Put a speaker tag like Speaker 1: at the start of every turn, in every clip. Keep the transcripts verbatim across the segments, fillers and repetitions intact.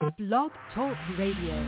Speaker 1: Blog Talk Radio.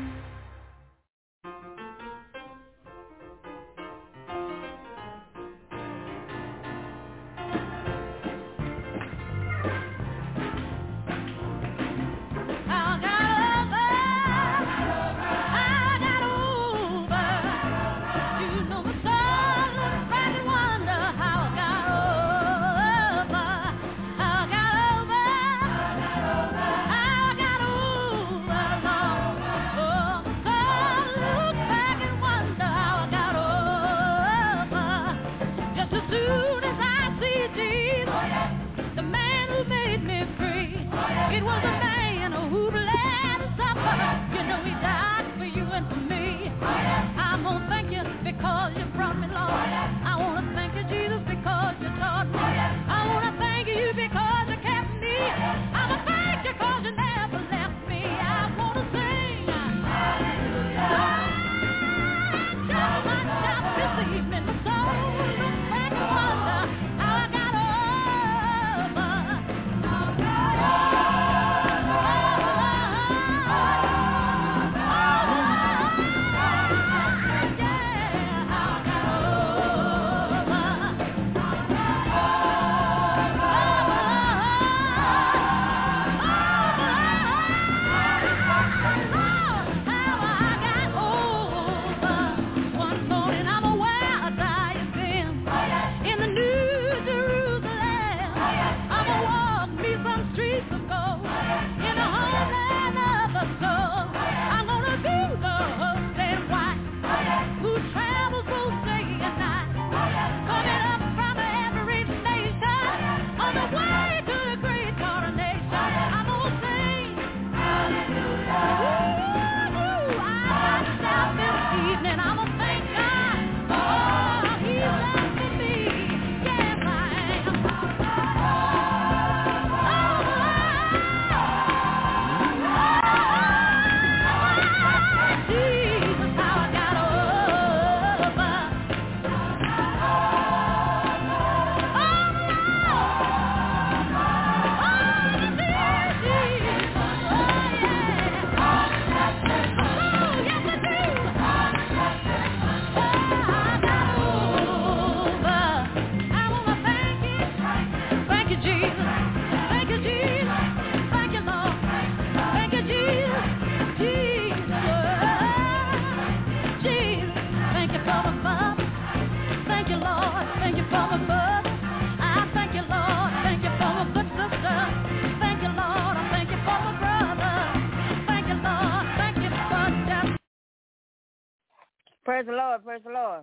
Speaker 2: Praise the Lord, praise the Lord.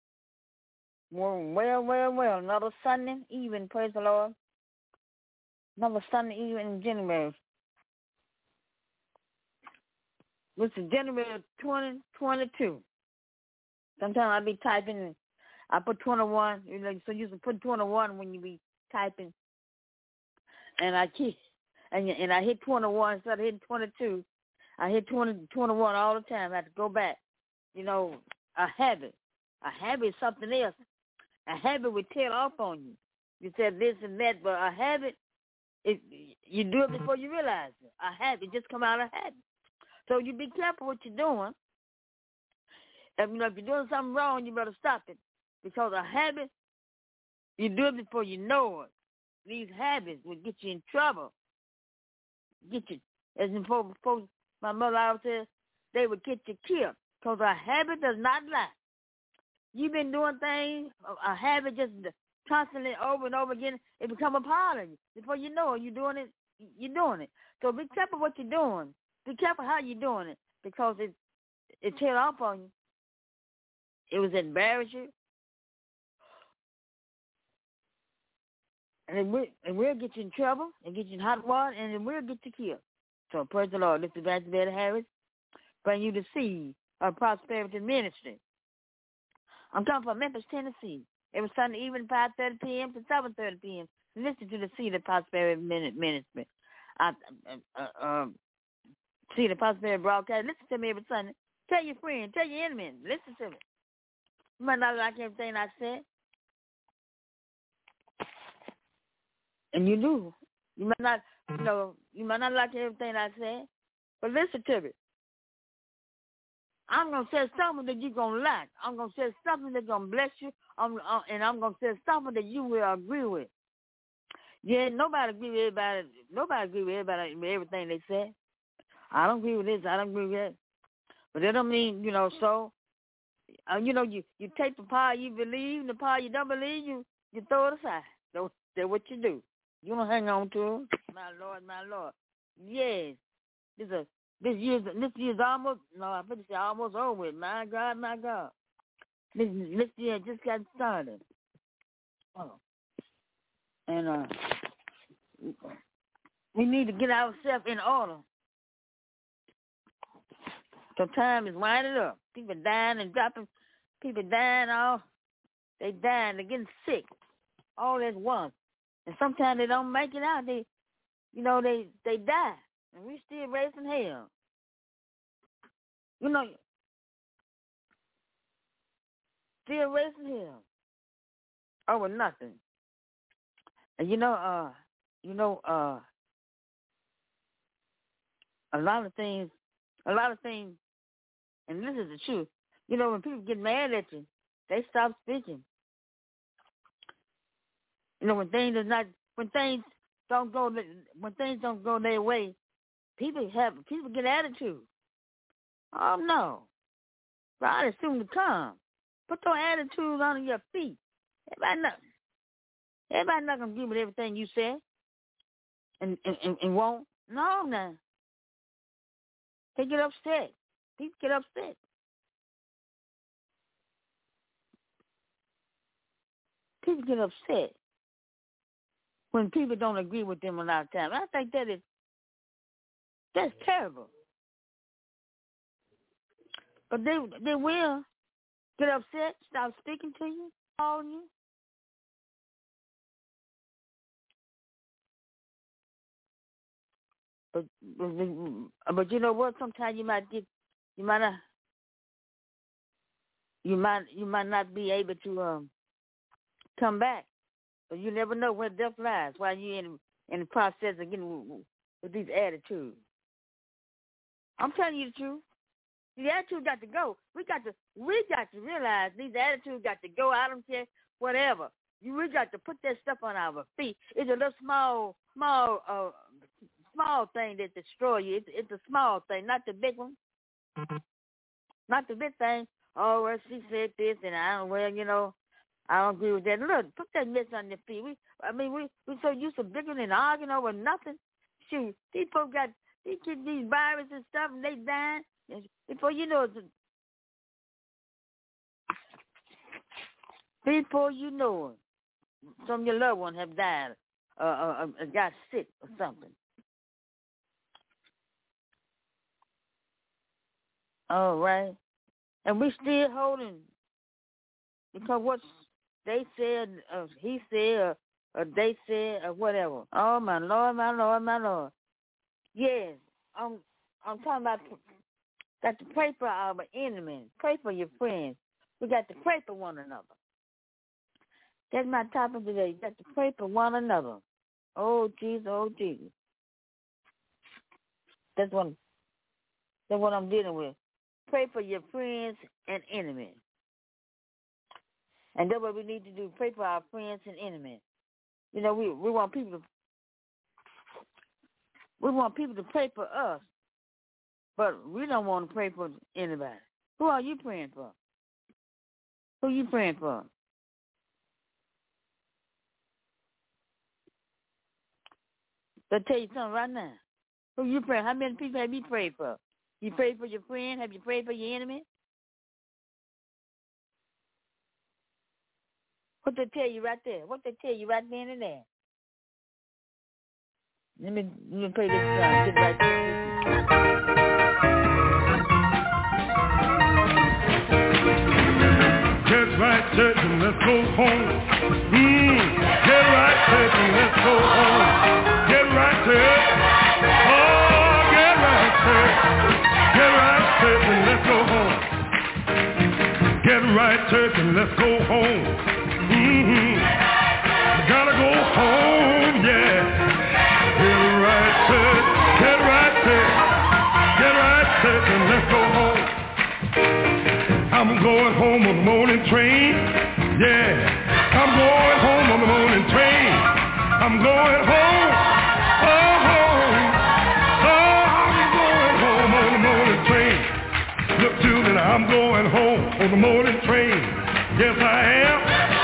Speaker 2: Well, well, well, well. Another Sunday evening, praise the Lord. Another Sunday evening in January. This is January twenty twenty-two. Sometimes I be typing, I put twenty-one, you know, so you can put twenty-one when you be typing. And I keep, and, and I hit twenty-one instead of hitting twenty-two. I hit twenty, twenty-one all the time. I have to go back. You know, a habit. A habit is something else. A habit will tail off on you. You said this and that, but a habit, it, you do it before you realize it. A habit just come out of habit. So you be careful what you're doing. And, you know, if you're doing something wrong, you better stop it. Because a habit, you do it before you know it. These habits will get you in trouble. Get you, as before, before my mother always said, they would get you killed. Because a habit does not lie. You've been doing things, a habit just constantly over and over again, it become a part of you. Before you know it, you're doing it, you're doing it. So be careful what you're doing. Be careful how you're doing it, because it it tail off on you. It was embarrass you. And it will, it will get you in trouble, and get you in hot water, and it will get you killed. So praise the Lord. This is Pastor Betty Harris, bring you the seed of prosperity ministry. I'm coming from Memphis, Tennessee. Every Sunday evening, five thirty p.m. to seven thirty p.m. Listen to the Seed of Prosperity Ministry. I, uh, uh, um, Seed of Prosperity broadcast. Listen to me every Sunday. Tell your friends, tell your enemies. Listen to me. You might not like everything I said. And you do. You might not, you know, you might not like everything I said. But listen to me. I'm going to say something that you're going to like. I'm going to say something that's going to bless you, I'm, uh, and I'm going to say something that you will agree with. Yeah, nobody agree with everybody. Nobody agree with everybody with everything they say. I don't agree with this. I don't agree with that. But that don't mean, you know, so, uh, you know, you, you take the part you believe, the part you don't believe, you, you throw it aside. That's, that's what you do. You don't hang on to it. My Lord, my Lord. Yes. This is this year's this year's almost no, I better say almost over with. My God, my God. This this year just got started. Oh. And uh we need to get ourselves in order. So time is winding up. People dying and dropping, people dying off. They dying, they're getting sick. All at once. And sometimes they don't make it out. They you know, they they die. And we still raising hell. You know, still raising hell over nothing. And you know, uh, you know, uh, a lot of things, a lot of things, and this is the truth. You know, when people get mad at you, they stop speaking. You know, when things are not, when things don't go, when things don't go their way, people have, people get attitude. Oh no, God is soon to come. Put your attitude on your feet. Everybody not, everybody not gonna agree with everything you say, and and, and, and won't. No, no. They get upset. People get upset. People get upset when people don't agree with them a lot of times. I think that is that's terrible. But they they will get upset, stop speaking to you, calling you. But but, but you know what? Sometimes you might get you might not you might you might not be able to um come back. But you never know where death lies while you're in in the process of getting with, with these attitudes. I'm telling you the truth. The attitude got to go. We got to we got to realize these attitudes got to go. I don't care whatever. You we got to put that stuff on our feet. It's a little small small uh small thing that destroy you. It's, it's a small thing, not the big one. Mm-hmm. Not the big thing. Oh, well, she said this, and I don't. Well, you know, I don't agree with that. Look, put that mess on your feet. We, I mean, we we so used to bickering and arguing over nothing. Shoot, these folks got these kids, these viruses and stuff, and they dying. And before you know it, before you know it, some of your loved ones have died, uh, uh, uh, got sick or something. All right, and we still holding because what they said, uh, he said, or, or they said, or whatever. Oh my Lord, my Lord, my Lord. Yes, I'm. I'm talking about. Got to pray for our enemies. Pray for your friends. We got to pray for one another. That's my topic today. You got to pray for one another. Oh Jesus, oh Jesus. That's what. That's what I'm dealing with. Pray for your friends and enemies. And that's what we need to do. Pray for our friends and enemies. You know, we we want people to we want people to pray for us, but we don't want to pray for anybody. Who are you praying for? Who are you praying for? I'll tell you something right now. Who you praying? How many people have you prayed for? You prayed for your friend? Have you prayed for your enemy? What they tell you right there? What they tell you right then and there? Let me let me play this song. Get right there.
Speaker 3: Get right, church, and let's go home. Mm. Get right, church, and let's go home. Get right, church. Oh, get right, church. Get right, church, and let's go home. Get right, church, and let's go home. Mm-hmm. Gotta go home, yeah. Get right, church. Get right, church. on the morning train. Yes, I am.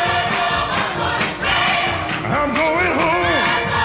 Speaker 3: I'm going home.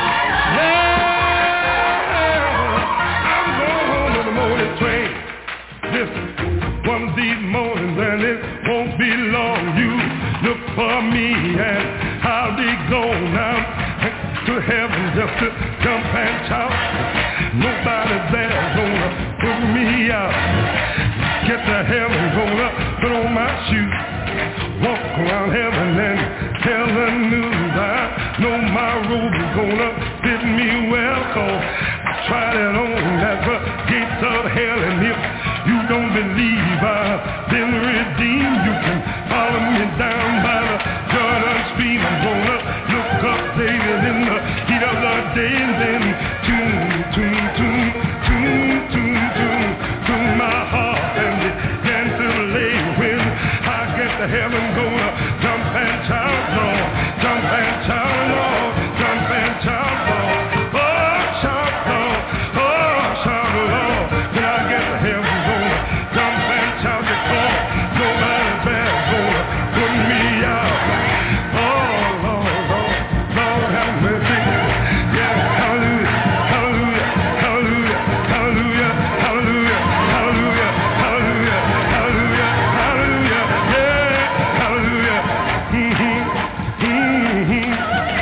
Speaker 3: Yeah, I'm going home on the morning train. Listen, one of these mornings and it won't be long. You look for me and I'll be gone now to heaven just to jump and shout. Nobody there's gonna put me out. Get to heaven, gonna put on my shoes, walk around heaven and tell the news. I know my robe is gonna fit me well, so I tried it on at the gates of hell. And if you don't believe I've been redeemed, you can follow me down by the Jordan stream. I'm gonna look up David in the heat of the day and then tune, tune, tune, tune, tune, tune, tune my heart and begin to lay. When I get to heaven, gonna jump and shout, Lord, jump and shout, Lord, jump and shout, Lord, oh, shout, Lord, oh, shout, Lord. When I get to heaven, gonna jump and shout, because nobody there's gonna put me out. Oh, Lord, Lord, Lord, have mercy. Yeah, hallelujah, hallelujah, hallelujah, hallelujah, hallelujah, hallelujah, hallelujah, hallelujah, hallelujah, yeah, hallelujah. Mm-hmm, mm-hmm.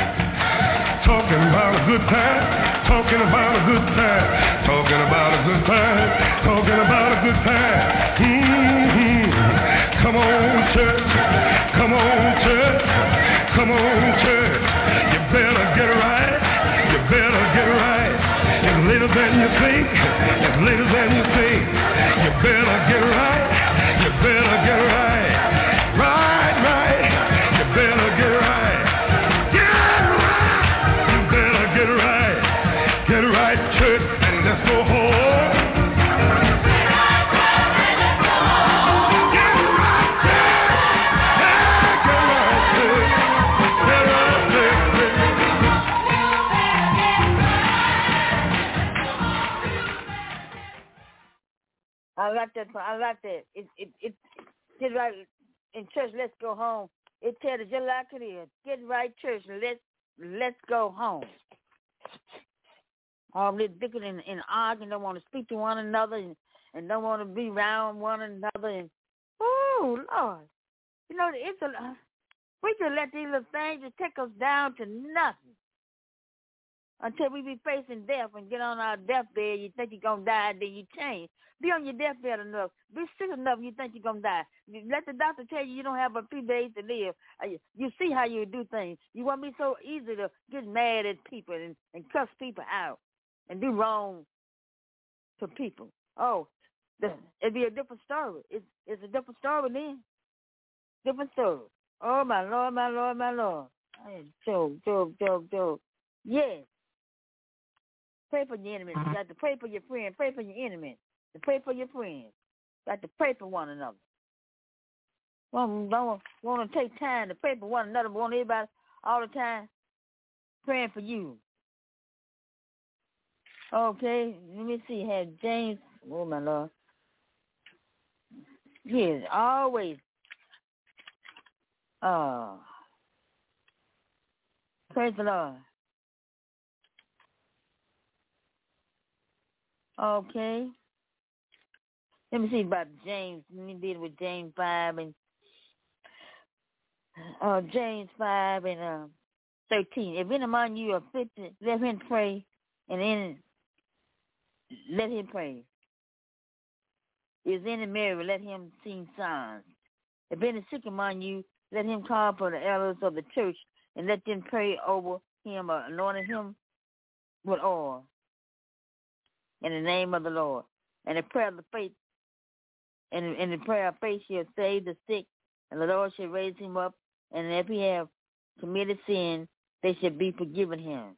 Speaker 3: Talking about a good time, talking about a good time, talking about a good time, talking about a good time. Mm-hmm. Come on, church, come on, church, come on, church. You better get right, you better get right. It's later than you think, it's later than you think. You better get right, you better get right. Right, right, you better get right. Get right, you better get right. Get right, church, and let's go home. Get right, church. Yeah, get right, church. Get right, church.
Speaker 2: I like that. I like that. It it it get right in church. Let's go home. It tells it just like it is. Get right, church. Let's let's go home. All this bickering and, and arguing, don't want to speak to one another, and, and don't want to be around one another. And oh Lord, you know it's a we just let these little things just take us down to nothing until we be facing death and get on our deathbed. You think you're gonna die, then you change. Be on your deathbed enough. Be sick enough you think you're going to die. Let the doctor tell you you don't have but a few days to live. You see how you do things. You won't be so easy to get mad at people and, and cuss people out and do wrong to people. Oh, the, it'd be a different story. It's, it's a different story then. Different story. Oh, my Lord, my Lord, my Lord. Job, Job, Job, Job. Yes. Pray for your enemies. You got to pray for your friend. Pray for your enemies. To pray for your friends. Got to pray for one another. Don't, don't want to take time to pray for one another, but want everybody all the time praying for you. Okay, let me see. Have James, oh my Lord. Yes, always. Oh, praise the Lord. Okay. Let me see about James. Let me deal with James five and uh, James five and uh, thirteen. If any among you are afflicted, let him pray, and then let him pray. Is any merry, let him sing songs. If any sick among you, let him call for the elders of the church, and let them pray over him, or anoint him with oil in the name of the Lord. And the prayer of the faith, and, and the prayer of faith shall save the sick, and the Lord shall raise him up, and if he have committed sin, they shall be forgiven him.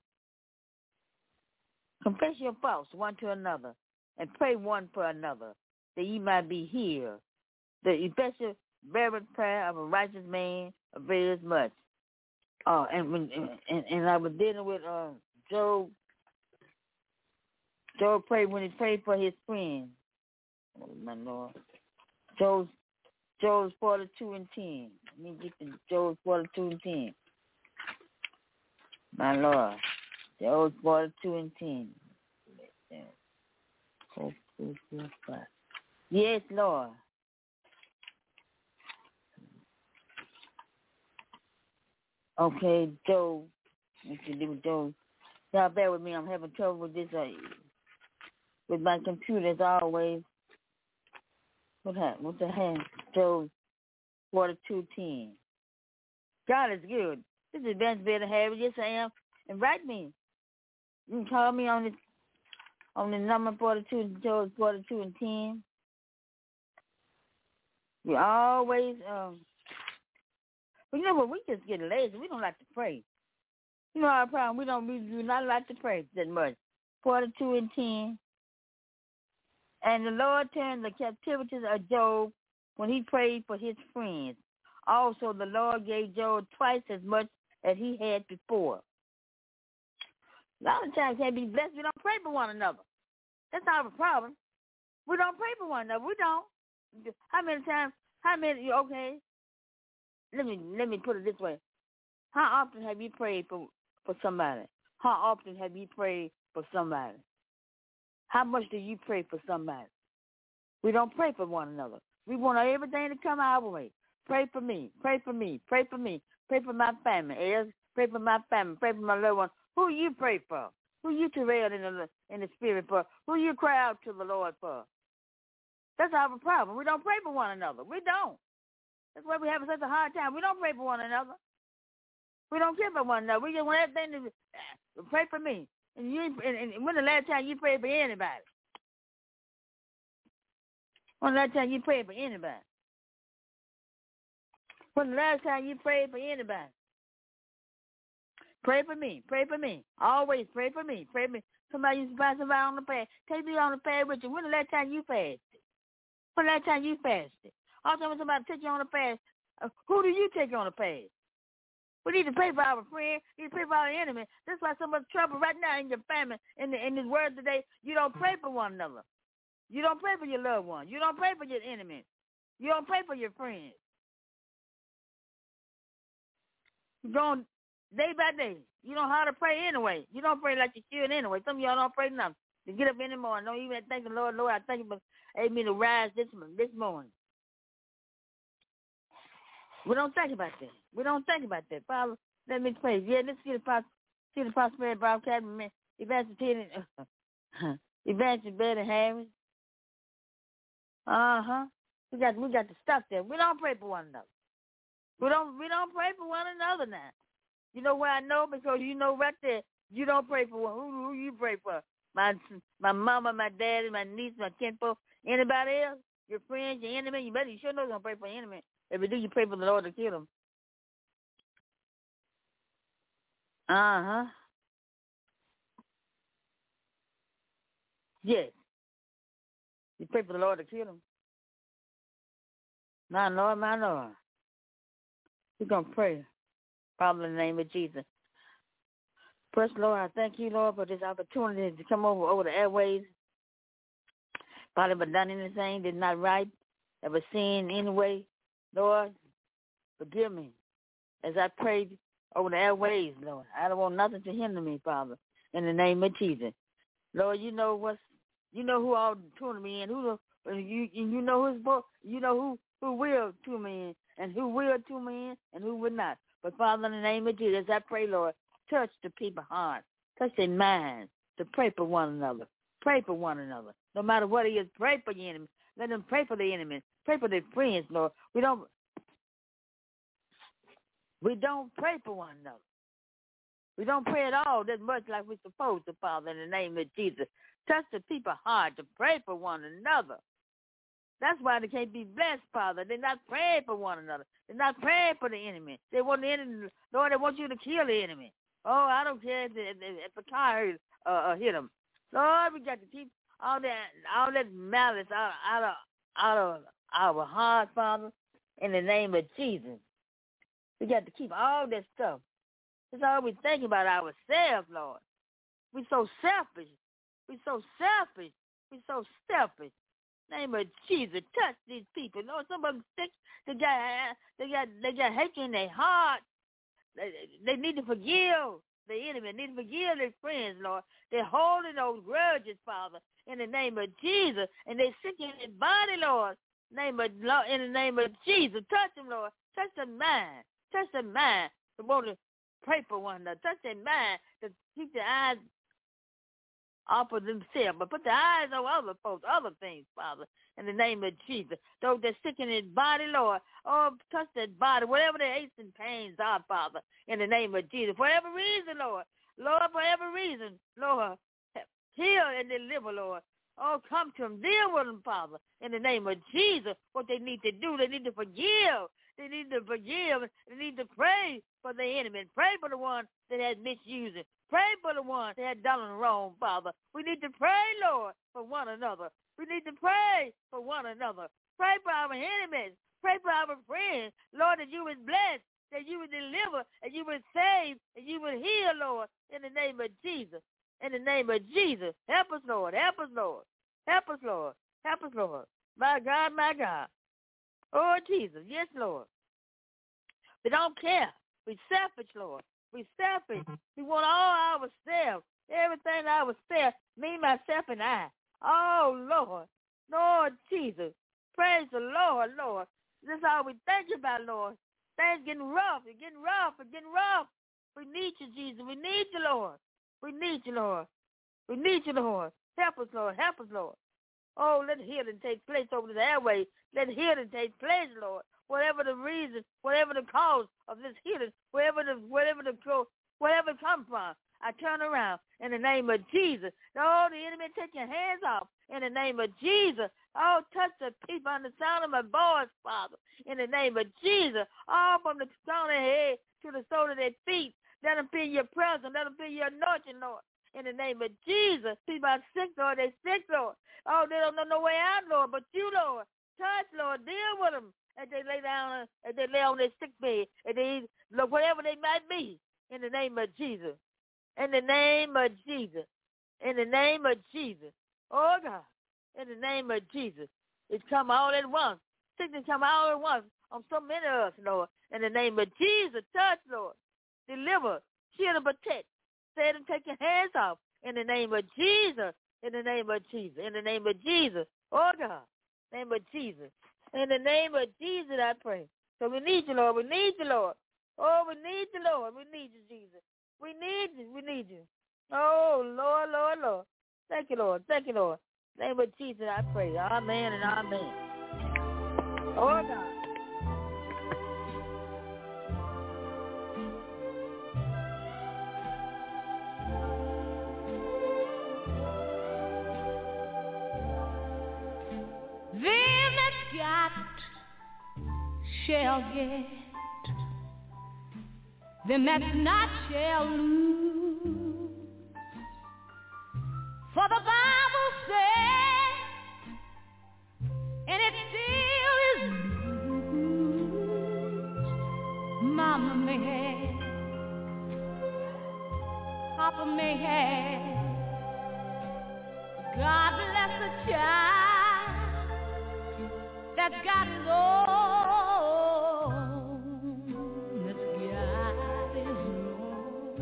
Speaker 2: Confess your faults one to another, and pray one for another, that ye might be healed. The effectual fervent prayer of a righteous man avails much. Uh, and, when, and and I was dealing with uh, Job. Job prayed when he prayed for his friend. Oh, my Lord. Job, Job forty-two and ten. Let me get to Job forty-two and ten. My Lord. Job forty-two and ten. Four, four, four, five. Yes, Lord. Okay, Job. Let's see, with Job. Y'all bear with me. I'm having trouble with this. Uh, with my computer as always. What happened? What the hell? Job forty-two ten. God is good. This is Ben's Better Harry. Yes, I am. Invite me. You can call me on the on the number forty-two, Job forty-two and ten. We always, um, but you know what? We just get lazy. We don't like to pray. You know our problem. We don't. We do not like to pray that much. Forty-two and ten. And the Lord turned the captivities of Job when he prayed for his friends. Also, the Lord gave Job twice as much as he had before. A lot of times, can't be blessed. We don't pray for one another. That's our problem. We don't pray for one another. We don't. How many times? How many? Okay. Let me let me put it this way. How often have you prayed for for somebody? How often have you prayed for somebody? How much do you pray for somebody? We don't pray for one another. We want everything to come our way. Pray for me. Pray for me. Pray for me. Pray for my family. Yes. Pray for my family. Pray for my loved one. Who you pray for? Who you travail in the in the spirit for? Who you cry out to the Lord for? That's our problem. We don't pray for one another. We don't. That's why we have such a hard time. We don't pray for one another. We don't care for one another. We just want everything to pray for me. And you and, and when the last time you prayed for anybody? When the last time you prayed for anybody? When the last time you prayed for anybody? Pray for me. Pray for me. Always pray for me. Pray for me. Somebody used to find somebody on the fast. Take me on the fast with you. When the last time you fasted? When the last time you fasted? All the time when somebody take you on the fast, uh, who do you take on the fast? We need to pray for our friend. We need to pray for our enemy. That's why so much trouble right now in your family, in, the, in this world today. You don't pray for one another. You don't pray for your loved one. You don't pray for your enemy. You don't pray for your friends. You're going day by day. You know how to pray anyway. You don't pray like you should anyway. Some of y'all don't pray enough. To get up in the morning, don't even thank the Lord. Lord, I thank you for able me to rise this this morning. We don't think about that. We don't think about that. Father, let me pray. Yeah, let's see the, pros- see the prosperity broadcast. Evangelist Teddy, uh, Evangelist Betty Harris. Uh-huh. We got we got to stop that. We don't pray for one another. We don't we don't pray for one another now. You know why I know? Because you know right there, you don't pray for one. Who, who you pray for? My my mama, my daddy, my niece, my kinfolk, anybody else? Your friends, your enemy? You better you sure know you're going to pray for your enemy. If you do, you pray for the Lord to kill them. Uh-huh. Yes. You pray for the Lord to kill them. My Lord, my Lord. We're going to pray. Father, in the name of Jesus. First, Lord, I thank you, Lord, for this opportunity to come over over the airways. Father, but done anything that's not right, ever seen anyway. Lord, forgive me as I prayed over the airways, Lord. I don't want nothing to hinder me, Father, in the name of Jesus. Lord, you know what's, you know who all tuning me in, who you you know who's you know who who will tune me in, and who will tune me in, and who will not. But Father, in the name of Jesus, I pray, Lord, touch the people's heart, touch their minds to pray for one another, pray for one another. No matter what it is, pray for your enemy. Let them pray for their enemies. Pray for their friends, Lord. We don't we don't pray for one another. We don't pray at all that much like we're supposed to, Father, in the name of Jesus. Touch the people's heart to pray for one another. That's why they can't be blessed, Father. They're not praying for one another. They're not praying for the enemy. They want the enemy, Lord, they want you to kill the enemy. Oh, I don't care if, if, if the car uh, uh, hit them. Lord, we got to keep all that all that malice out, out of out of our heart, Father, in the name of Jesus. We got to keep all that stuff. It's all we think about ourselves, Lord. We're so selfish. We're so selfish. We're so selfish. Name of Jesus, touch these people. Lord, some of them sick. They got, they got, they got hatred in their heart. They, they need to forgive the enemy. They need to forgive their friends, Lord. They're holding those grudges, Father, in the name of Jesus. And they're sick in their body, Lord. Name of, Lord, in the name of Jesus, touch them, Lord. Touch their mind. Touch their mind. To want to pray for one another. Touch their mind to keep their eyes off of themselves, but put the eyes on other folks, other things, Father, in the name of Jesus. Those that sick in his body, Lord, oh, touch that body, whatever the aches and pains are, Father, in the name of Jesus. For every reason, Lord, Lord, for every reason, Lord, heal and deliver, Lord. Oh, come to them, deal with them, Father, in the name of Jesus. What they need to do, they need to forgive. They need to forgive. They need to pray for the enemy. Pray for the one that has misused it. Pray for the one that has done it wrong, Father. We need to pray, Lord, for one another. We need to pray for one another. Pray for our enemies. Pray for our friends. Lord, that you would bless, that you would deliver, and you would save, and you would heal, Lord, in the name of Jesus. In the name of Jesus. Help us, Lord. Help us, Lord. Help us, Lord. Help us, Lord. My God, my God. Oh, Jesus. Yes, Lord. We don't care. We're selfish, Lord. We're selfish. We want all ourselves. Everything ourselves. Me, myself, and I. Oh, Lord. Lord Jesus. Praise the Lord, Lord. This is all we think about, Lord. Things getting rough. It's getting rough. It's getting rough. We need you, Jesus. We need you, Lord. We need you, Lord. We need you, Lord. Help us, Lord. Help us, Lord. Oh, let healing take place over the airways. Let healing take place, Lord. Whatever the reason, whatever the cause of this healing, wherever the whatever the whatever it comes from, I turn around in the name of Jesus. Oh, the enemy, take your hands off in the name of Jesus. Oh, touch the people on the sound of my voice, Father, in the name of Jesus. All from the crown of their head to the sole of their feet. Let them feel your presence. Let them feel your anointing, Lord. In the name of Jesus. People are sick, Lord. They're sick, Lord. Oh, they don't know no way out, Lord, but you, Lord. Touch, Lord. Deal with them as they lay down, as they lay on their sick bed, and they, look, whatever they might be. In the name of Jesus. In the name of Jesus. In the name of Jesus. Oh, God. In the name of Jesus. It's come all at once. Sickness come all at once on so many of us, Lord. In the name of Jesus. Touch, Lord. Deliver. Shield and protect. Say them, take your hands off. In the name of Jesus. In the name of Jesus. In the name of Jesus. Oh, God. In the name of Jesus. In the name of Jesus, I pray. So we need you, Lord. We need you, Lord. Oh, we need you, Lord. We need you, Jesus. We need you. We need you. Oh, Lord, Lord, Lord. Thank you, Lord. Thank you, Lord. In the name of Jesus, I pray. Amen and amen. Oh, God.
Speaker 1: Them that's got shall get, them that's not shall lose. For the Bible says, and it still is news, Mama may have, Papa may have, God bless the child that's got his own, that's got his own.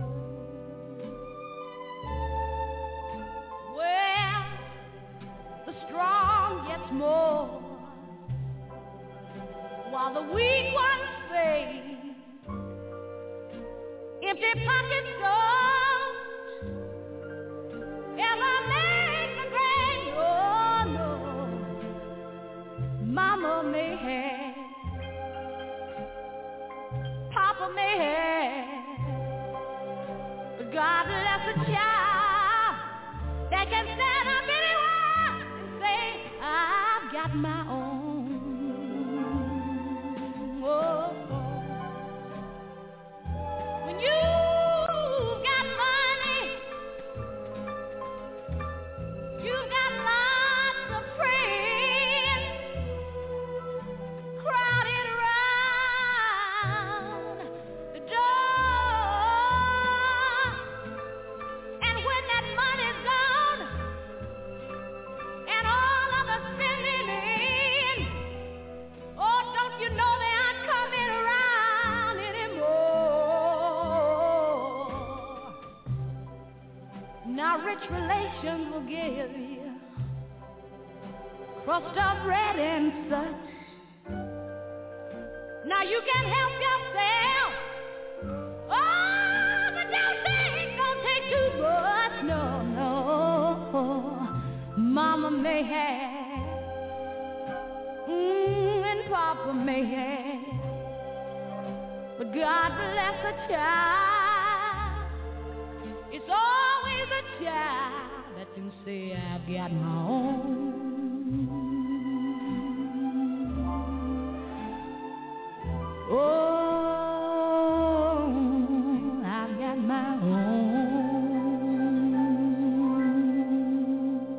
Speaker 1: Well, the strong gets more, while the weak ones fade. Empty pockets don't ever make the grave. Oh no, Mama may have, Papa may have, but God bless a child that can stand up anywhere and say, I've got my own. Oh, when you've got money, you've got lots of friends crowded around the door, and when that money's gone and all of the spending actions will give you crust of bread and such. Now you can help yourself. Oh, but don't take, don't take too much. No, no. Mama may have, mm, and Papa may have, but God bless a child. It's always a child that can say, I've got my own. Oh, I've got my own.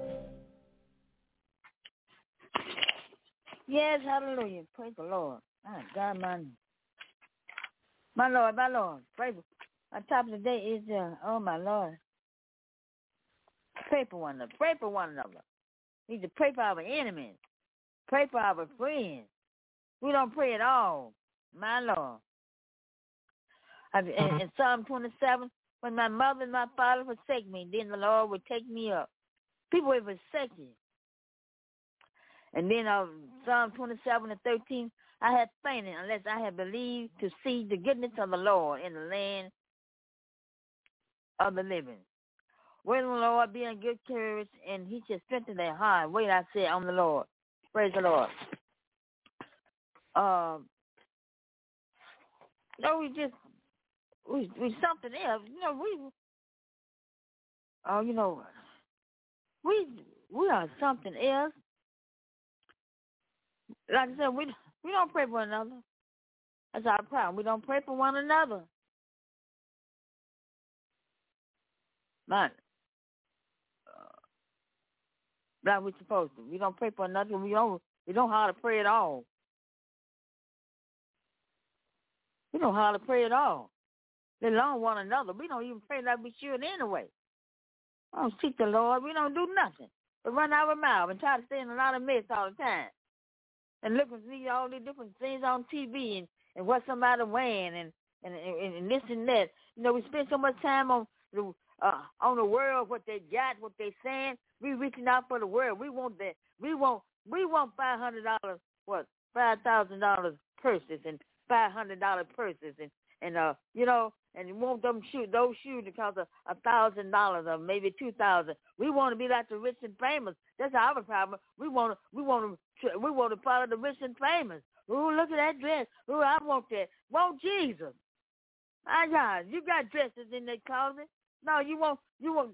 Speaker 2: Yes, hallelujah. Praise the Lord. My God, my, my Lord, my Lord. Praise the Our topic today is, uh, oh, my Lord. Pray for one another. Pray for one another. We need to pray for our enemies. Pray for our friends. We don't pray at all. My Lord. In, in Psalm twenty-seven, when my mother and my father forsake me, then the Lord will take me up. People will forsake you. And then uh, Psalm twenty-seven and thirteen, I have fainted unless I have believed to see the goodness of the Lord in the land of the living. Wait on the Lord, be in good courage, and he shall strengthen their heart. Wait, I say, on the Lord. Praise the Lord. Um, no, we just, we, we something else. You know, we, oh, uh, you know, we, we are something else. Like I said, we, we don't pray for one another. That's our problem. We don't pray for one another. Man, uh, like we're supposed to. We don't pray for another. We don't, we don't know how to pray at all. We don't know how to pray at all. Let alone one another. We don't even pray like we should anyway. We don't seek the Lord. We don't do nothing but run our mouth and try to stay in a lot of mess all the time. And look and see all these different things on T V and, and what somebody wearing and, and, and, and this and that. You know, we spend so much time on the uh, on the world, what they got, what they saying. We reaching out for the world. We want that. We want we want five hundred dollars, what, five thousand dollars purses and five hundred dollar purses and and uh you know and you want them shoes those shoes to cost a, a thousand dollars or maybe two thousand. We want to be like the rich and famous. That's our problem. We want to we want to we want to follow the rich and famous. Ooh, look at that dress. Ooh, I want that. Want Jesus? My God, you got dresses in that closet. No, you want you want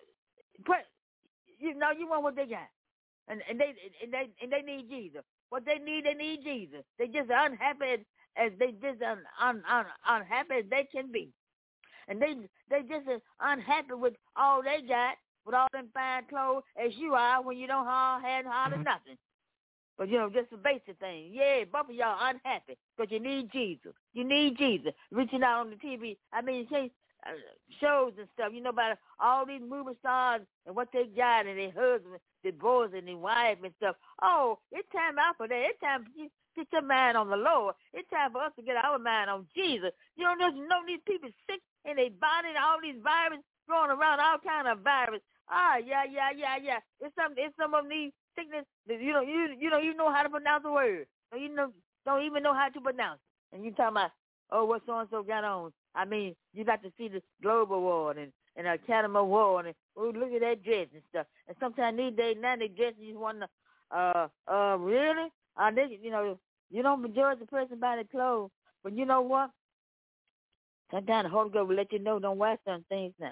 Speaker 2: you know you want what they got, and and they and they and they need Jesus. What they need, they need Jesus. They just unhappy as, as they just un, un, un, unhappy as they can be, and they they just as unhappy with all they got, with all them fine clothes as you are when you don't have had hardly nothing. But you know, just a basic thing. Yeah, both of y'all unhappy because you need Jesus. You need Jesus. Reaching out on the T V. I mean, you uh, shows and stuff. You know about all these movie stars and what they got and their husbands, their boys and their wife and stuff. Oh, it's time out for that. It's time for you to get your mind on the Lord. It's time for us to get our mind on Jesus. You know, there's no these people sick in their body and all these viruses going around, all kind of virus. Ah, yeah, yeah, yeah, yeah. It's some, it's some of these sickness that you know, you you know, you know how to pronounce the word. You know, don't even know how to pronounce it. And you talking about, oh, what so and so got on? I mean, you got to see the global award and and Academy Award and oh, look at that dress and stuff. And sometimes these days now they dress you just want to, uh, uh, really? Uh, they, you know, you don't judge the person by their clothes, but you know what? Sometimes the Holy Ghost will let you know don't wear some things now.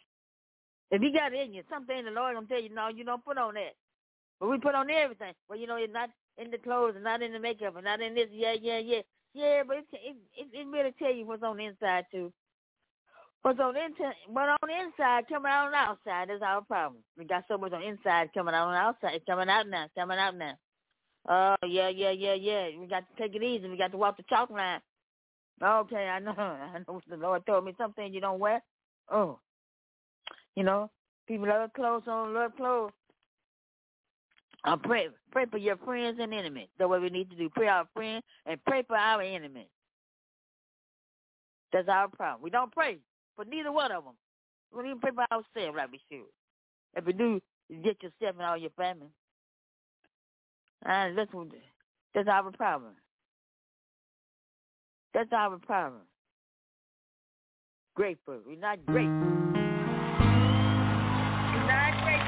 Speaker 2: If you got it in you, something the Lord gonna tell you, no, you don't put on that. But we put on everything. Well, you know, it's not in the clothes and not in the makeup and not in this. Yeah, yeah, yeah. Yeah, but it, it, it, it really tell you what's on the inside, too. What's on the inside, what on the inside coming out on the outside is our problem. We got so much on the inside coming out on the outside. It's coming out now. It's coming out now. Oh, yeah, yeah, yeah, yeah. We got to take it easy. We got to walk the chalk line. Okay, I know. I know what the Lord told me. Some things you don't wear. Oh. You know, people love clothes on, love clothes. Uh, pray, pray for your friends and enemies. That's what we need to do. Pray our friends and pray for our enemies. That's our problem. We don't pray for neither one of them. We don't even pray for ourselves like we should. If you do, you get yourself and all your family. And that's, what, that's our problem. That's our problem. Grateful. We're not grateful. We're not grateful.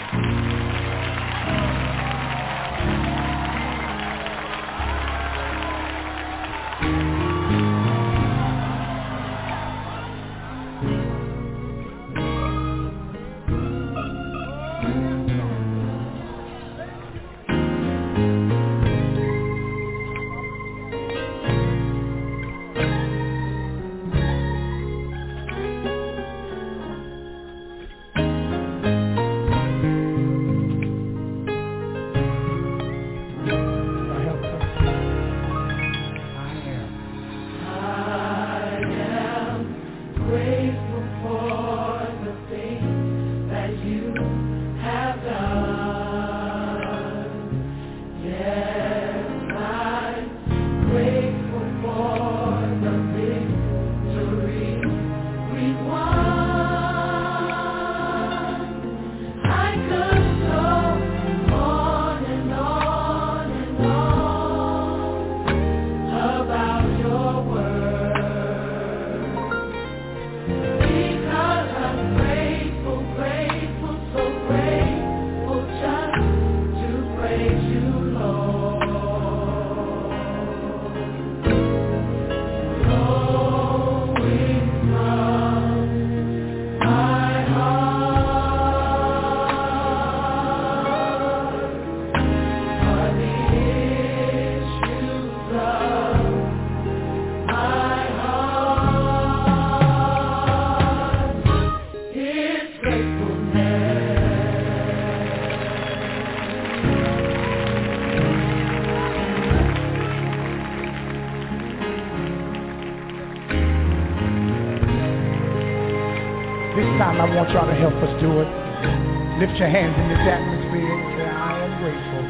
Speaker 4: I want y'all to help us do it. Lift your hands in this atmosphere and say, I am grateful.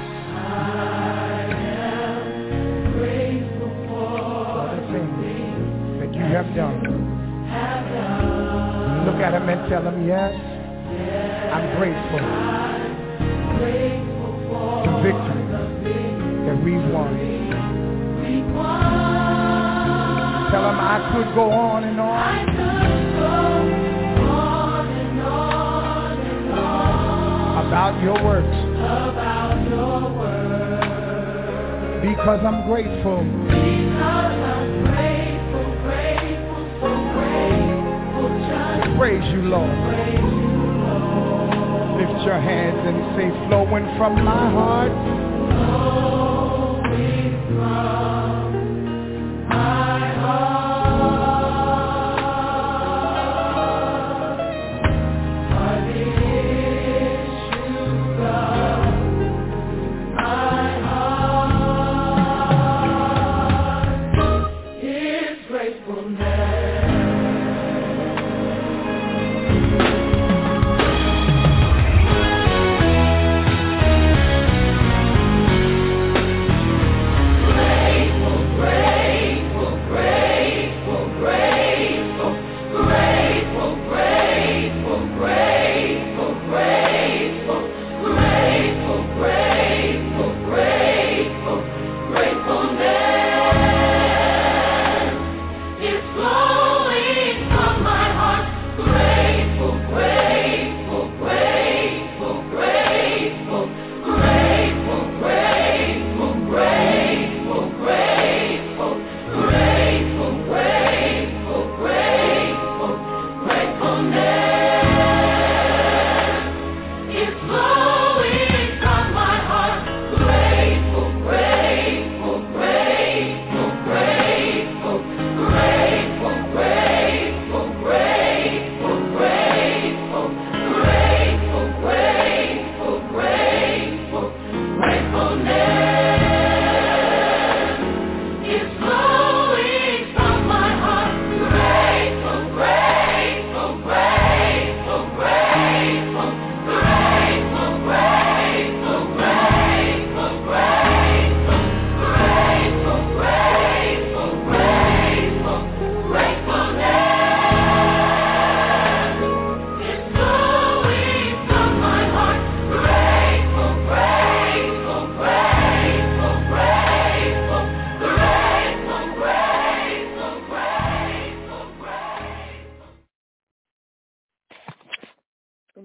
Speaker 4: I am grateful for the things that you have done. Look at him and tell him, yes, I'm grateful for the victory that we won. Tell him I could go on and on. About your works. About your works. Because I'm grateful. Because I'm grateful, grateful, so grateful just to praise you, Lord. Praise you, Lord. Lift your hands and say, flowing from my heart. Flowing from my heart.
Speaker 5: Great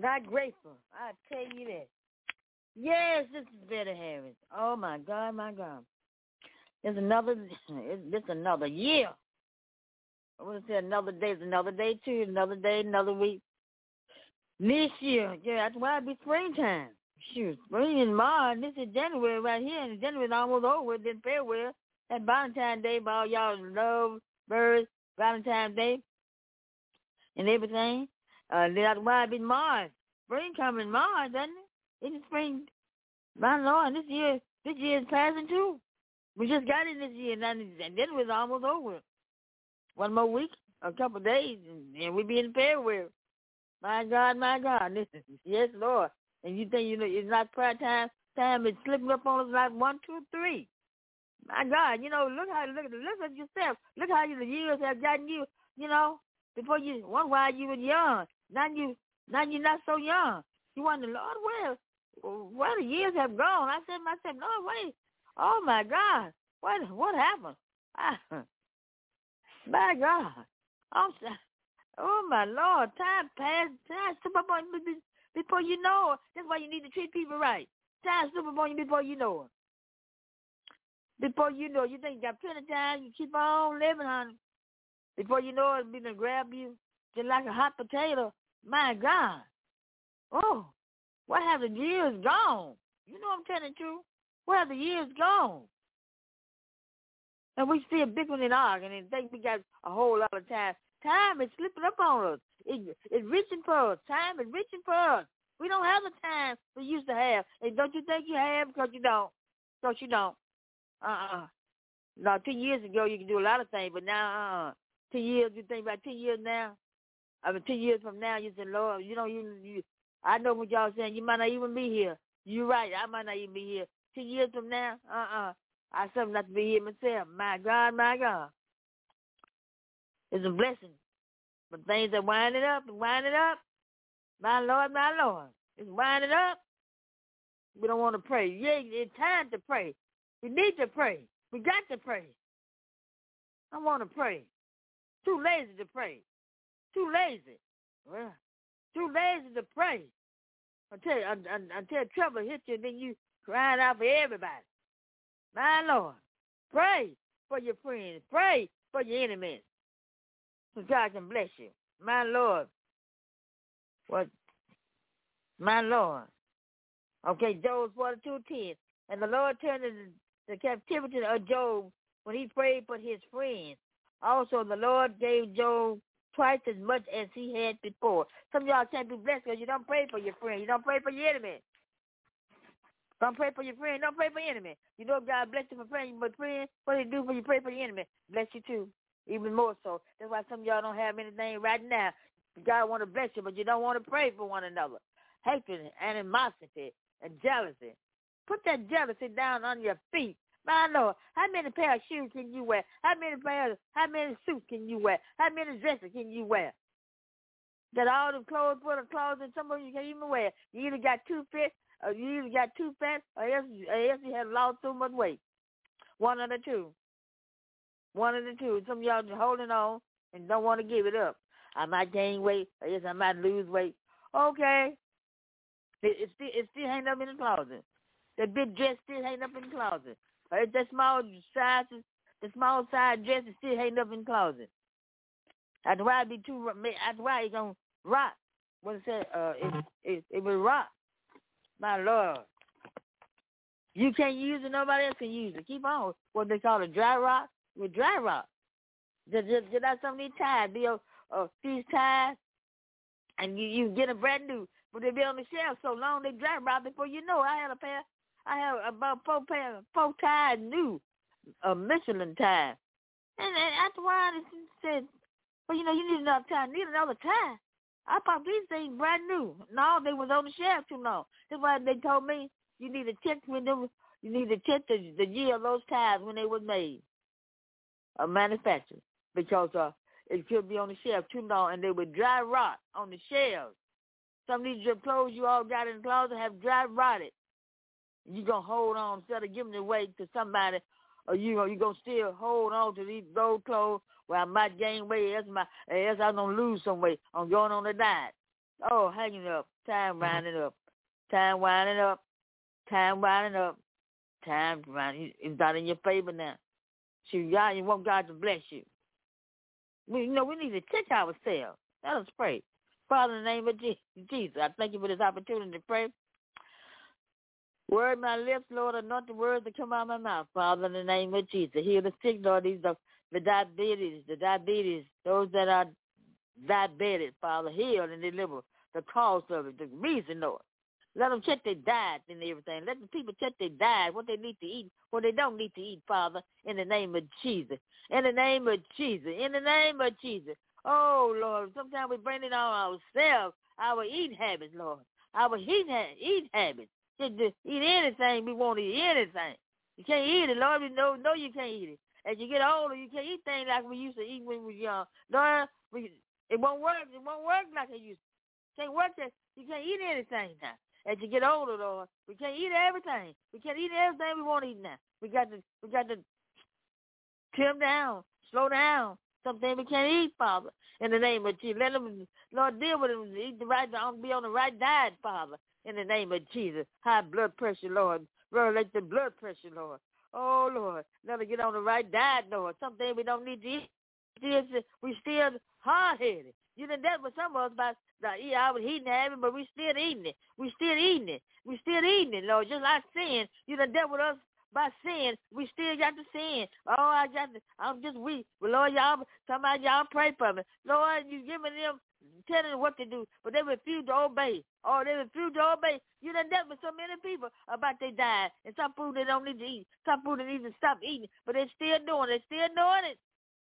Speaker 2: not grateful. I tell you that. Yes, this is Betty Harris. Oh, my God, my God. It's another, it's another year. I want to say another day. It's another day, too. Another day, another week. This year, yeah, that's why it be springtime. Shoot, spring in March. This is January right here, and January's almost over. It didn't fare well. That Valentine's Day, by all y'all love birds, Valentine's Day, and everything. Uh, that's why it be March. Spring coming in March, doesn't it? It's spring. My Lord, this year, this year is passing too. We just got in this year, and January's almost over. One more week, a couple of days, and, and we be in farewell. My God, my God. Listen, yes, Lord. And you think, you know, it's not prayer time, time is slipping up on us like one, two, three. My God, you know, look how, look, look at yourself. Look how you, the years have gotten you, you know, before you, one while you were young. Now you, now you're not so young. You wonder, Lord, where, where the years have gone? I said to myself, Lord, wait. Oh, my God. What, what happened? I, my God. I'm sorry. Oh, my Lord, time passed. Time slip up on you before you know it. That's why you need to treat people right. Time slip up on you before you know it. Before you know it, you think you got plenty of time, you keep on living, honey. Before you know it, it's going to grab you just like a hot potato. My God. Oh, what have the years gone? You know I'm telling the truth. Where have the years gone? And we still bickering and arguing and think we got a whole lot of time. Time is slipping up on us. It, it's reaching for us. Time is reaching for us. We don't have the time we used to have. And don't you think you have? Because you don't. Because you don't. Uh-uh. No, ten years ago you could do a lot of things, but now, uh-uh. Ten years, you think about ten years now? I mean, ten years from now, you say, Lord, you know, you, you, I know what y'all saying. You might not even be here. You're right. I might not even be here. Ten years from now, uh-uh. I have something not to be here myself. My God, my God. It's a blessing. But things are winding up and winding up. My Lord, my Lord. It's winding up. We don't want to pray. Yeah, it's time to pray. We need to pray. We got to pray. I want to pray. Too lazy to pray. Too lazy. Well, too lazy to pray. Until, until trouble hits you, then you crying out for everybody. My Lord. Pray for your friends. Pray for your enemies. So God can bless you. My Lord. What? My Lord. Okay, Job forty-two ten. And the Lord turned the, the captivity of Job when he prayed for his friends. Also, the Lord gave Job twice as much as he had before. Some of y'all can't be blessed because you don't pray for your friend. You don't pray for your enemy. Don't pray for your friend. Don't pray for your enemy. You know God bless you for praying, but friend, what do you do when you pray for your enemy? Bless you too. Even more so. That's why some of y'all don't have anything right now. God want to bless you, but you don't want to pray for one another. Hatred, animosity, and jealousy. Put that jealousy down on your feet. My Lord, how many pair of shoes can you wear? How many pairs, how many suits can you wear? How many dresses can you wear? Got all the clothes, put the clothes, and some of you can't even wear. You either got too fit, or you either got too fat, or else, or else you have lost too much weight. One of the two. One of the two. Some of y'all just holding on and don't want to give it up. I might gain weight, or yes, I might lose weight. Okay. It, it, still, it still hang up in the closet. That big dress still hang up in the closet. Or if that small size, the small size dress is still hang up in the closet. That's why it be too, that's why it's going to rot. What it said, uh, it, it, it will rot. My Lord. You can't use it, nobody else can use it. Keep on. What they call a dry rot. With dry rot. Just, just, just like some of these ties, be a, uh, these ties, and you, you get a brand new, but they be on the shelf so long they dry rot before you know. I had a pair, I had about four pair, four ties new, a Michelin tie. And, and after a while, they said, well, you know, you need another tie. Need another tie. I bought these things brand new. No, they was on the shelf too long. That's why they told me you need to check when they was, you need to check the, the year of those ties when they was made. Uh, manufactured, because uh, it could be on the shelf too long, and they would dry rot on the shelves. Some of these your clothes you all got in the closet have dry rotted. You're going to hold on instead of giving it away to somebody, or you know, you're going to still hold on to these old clothes where I might gain weight, else, my, else I'm going to lose some weight. I'm going on the diet. Oh, hanging up. Time winding up. Time winding up. Time winding up. Time winding. It's not in your favor now. Shoot, God, you want God to bless you. We, you know, we need to check ourselves. Let us pray. Father, in the name of Jesus, I thank you for this opportunity to pray. Word my lips, Lord, anoint the words that come out of my mouth. Father, in the name of Jesus, heal the sick, Lord, these are the diabetes, the diabetes, those that are diabetic, Father, heal and deliver the cause of it, the reason, Lord. Let them check their diet and everything. Let the people check their diet, what they need to eat, what they don't need to eat, Father, in the name of Jesus. In the name of Jesus. In the name of Jesus. Oh, Lord, sometimes we bring it on ourselves, our eating habits, Lord, our eat, ha- eat habits. Just to eat anything, we want to eat anything. You can't eat it, Lord. We know, know you can't eat it. As you get older, you can't eat things like we used to eat when we were young. Lord, we, it won't work. It won't work like it used to. Can't work that. You can't eat anything now. As you get older, Lord, we can't eat everything. We can't eat everything we want to eat now. We got to, we got to trim down, slow down. Something we can't eat, Father, in the name of Jesus. Let them, Lord, deal with them, eat the right, be on the right diet, Father, in the name of Jesus. High blood pressure, Lord. Regulate the blood pressure, Lord. Oh, Lord, let them get on the right diet, Lord. Something we don't need to eat. We still hard-headed. You done that with some of us by the I was eating habit, but we still eating it. We still eating it. We still eating it, Lord. Just like sin, you done dealt with us by sin. We still got to sin. Oh, I got to, I'm just weak. But Lord, y'all, somebody y'all pray for me. Lord, you giving them, telling them what to do, but they refuse to obey. Oh, they refuse to obey. You done dealt with so many people about their diet and some food they don't need to eat. Some food they need to stop eating, but they still doing it. They still doing it.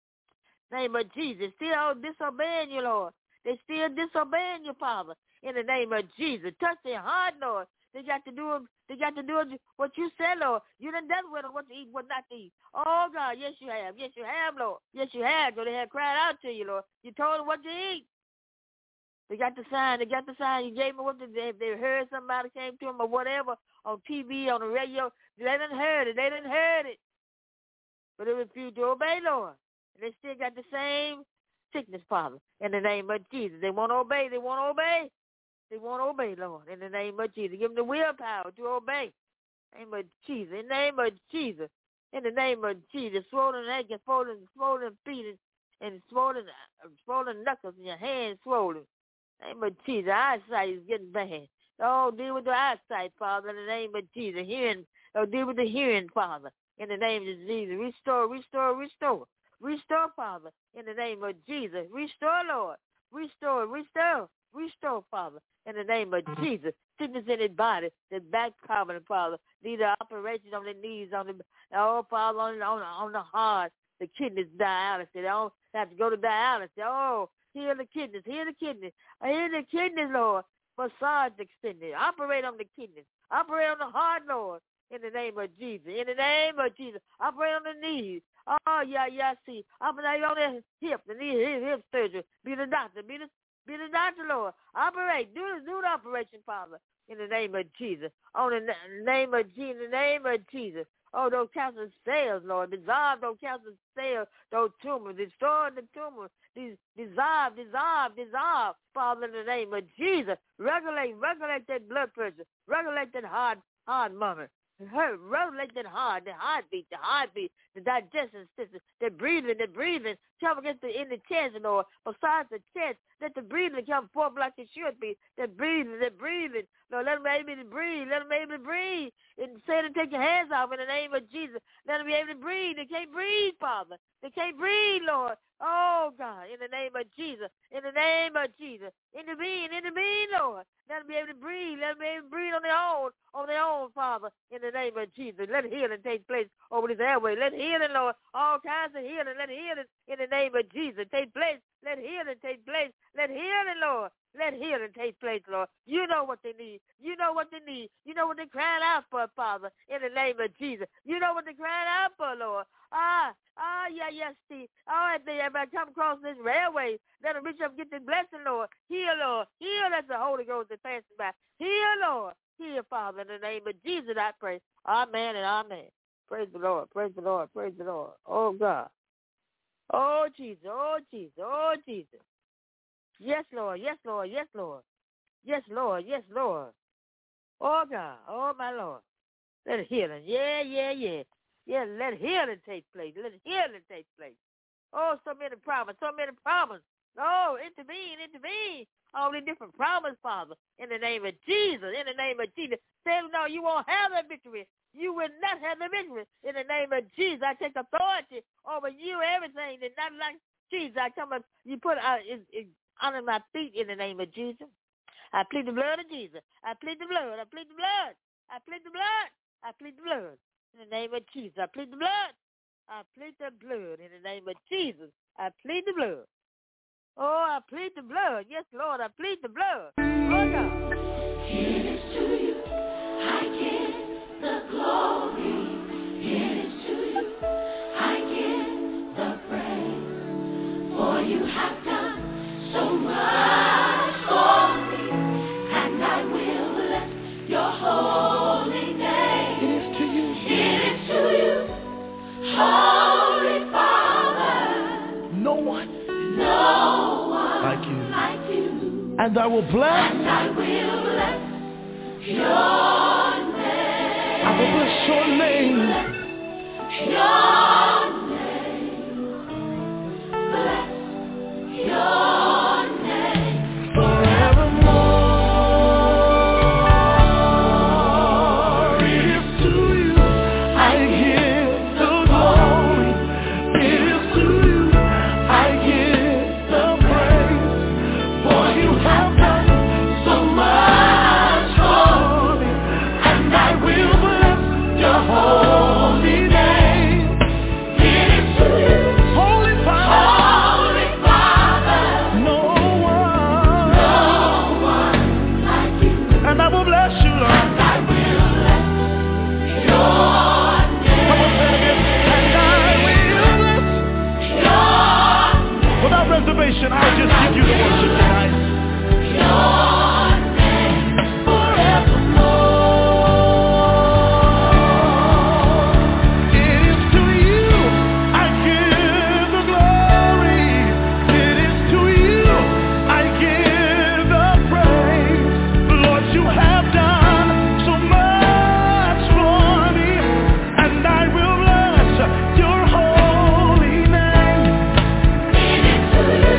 Speaker 2: Name of Jesus. Still disobeying you, Lord. They still disobeying you, Father. In the name of Jesus. Touch their heart, Lord. They got to do They got to do what you said, Lord. You done done with them what to eat, what not to eat. Oh, God, yes, you have. Yes, you have, Lord. Yes, you have. So they have cried out to you, Lord. You told them what to eat. They got the sign. They got the sign. You gave them what to do. If they heard somebody came to them or whatever on T V, on the radio, they didn't heard it. They didn't heard it. But they refused to obey, Lord. And they still got the same sickness, Father, in the name of Jesus. They won't obey. They won't obey. They won't obey, Lord, in the name of Jesus. Give them the willpower to obey. In the name of Jesus. In the name of Jesus. In the name of Jesus. Swollen ankles, swollen, swollen feet, and swollen, uh, swollen knuckles, and your hands swollen. In the name of Jesus. Eyesight is getting bad. Oh, deal with the eyesight, Father, in the name of Jesus. Hearing, oh, deal with the hearing, Father, in the name of Jesus. Restore, restore, restore. Restore, Father, in the name of Jesus. Restore, Lord. Restore, restore, restore, Father, in the name of Jesus. Sickness in his body, the back problem, Father. Need an operation on the knees, on the, oh, Father, on, on, on the heart, the kidneys, dialysis. They don't have to go to dialysis. Oh, heal the kidneys, heal the kidneys. Heal the kidneys, Lord. Massage extended. Operate on the kidneys. Operate on the heart, Lord, in the name of Jesus. In the name of Jesus. Operate on the knees. Oh, yeah, yeah, see. Operate on the hip, the knee, hip, hip surgery. Be the doctor. Be the, be the doctor, Lord. Operate. Do, do the operation, Father, in the name of Jesus. On the name of Jesus. In the name of Jesus. Oh, those cancer cells, Lord. Dissolve those cancer cells, those tumors. Destroy the tumors. Dissolve, dissolve, dissolve, Father, in the name of Jesus. Regulate, regulate that blood pressure. Regulate that heart, heart murmur. Regulate that heart, the heartbeat, the heartbeat, the digestion system, the breathing, the breathing. Come against the in the chest, Lord. Besides the chest, let the breathing come forth like it should be. The breathing, the breathing. Lord, let them be able to breathe. Let them be able to breathe. And say to take your hands off in the name of Jesus. Let them be able to breathe. They can't breathe, Father. They can't breathe, Lord. Oh, God, in the name of Jesus. In the name of Jesus. Intervene, intervene, Lord. Let them be able to breathe. Let them be able to breathe on their own, on their own, Father, in the name of Jesus. Let healing take place over this airway. Let healing, Lord, all kinds of healing. Let healing in the name of Jesus take place. Let healing take place. Let healing, Lord. Let healing take place, Lord. You know what they need. You know what they need. You know what they're crying out for, Father, in the name of Jesus. You know what they're crying out for, Lord. Ah, ah, yeah, yes, Steve. Oh, if they ever come across this railway, let them reach up and get the blessing, Lord. Heal, Lord. Heal as the Holy Ghost is passing by. Heal, Lord. Heal, Father, in the name of Jesus, I pray. Amen and amen. Praise the Lord. Praise the Lord. Praise the Lord. Oh, God. Oh, Jesus. Oh, Jesus. Oh, Jesus. Yes, Lord. Yes, Lord. Yes, Lord. Yes, Lord. Yes, Lord. Oh, God. Oh, my Lord. Let healing. Yeah, yeah, yeah. Yeah, let healing take place. Let healing take place. Oh, so many problems. So many problems. Oh, intervene, intervene. All the different problems, Father. In the name of Jesus. In the name of Jesus. Say, no, you won't have the victory. You will not have the victory. In the name of Jesus, I take authority over you, everything that not like Jesus. I come up, you put uh, it, it, under my feet in the name of Jesus. I plead the blood of Jesus. I plead the blood. I plead the blood. I plead the blood. I plead the blood. In the name of Jesus. I plead the blood. I plead the blood. In the name of Jesus. I plead the blood. Oh, I plead the blood. Yes, Lord, I plead the blood. Oh, God.
Speaker 1: It is to you I give the glory. It is to you I give the praise. For you have done so much for me, and I will bless your holy name.
Speaker 4: It is to you.
Speaker 1: It is to you, Holy Father.
Speaker 4: No one.
Speaker 1: No one
Speaker 4: like you.
Speaker 1: like you.
Speaker 4: And I will bless.
Speaker 1: And I will bless your name.
Speaker 4: I will bless your name.
Speaker 1: Your name. Bless your name.
Speaker 4: Forevermore. It is to you I give the glory. It is to you I give the praise. For you have done so much for me, and I will bless your holy name.
Speaker 1: It is to you,
Speaker 4: Holy Father,
Speaker 1: Holy Father.
Speaker 4: no one,
Speaker 1: No one like you.
Speaker 4: and I will bless you, Lord.
Speaker 1: And I will bless your
Speaker 4: Come on, say it again. And I will bless.
Speaker 1: name. Your name.
Speaker 4: Without reservation, I'll just give you the worship tonight.
Speaker 1: Your name.
Speaker 4: Forevermore. It is to you I give the glory. It is to you I give the praise. Lord, you have done so much for me, and I will bless your holy name.
Speaker 1: It is to you,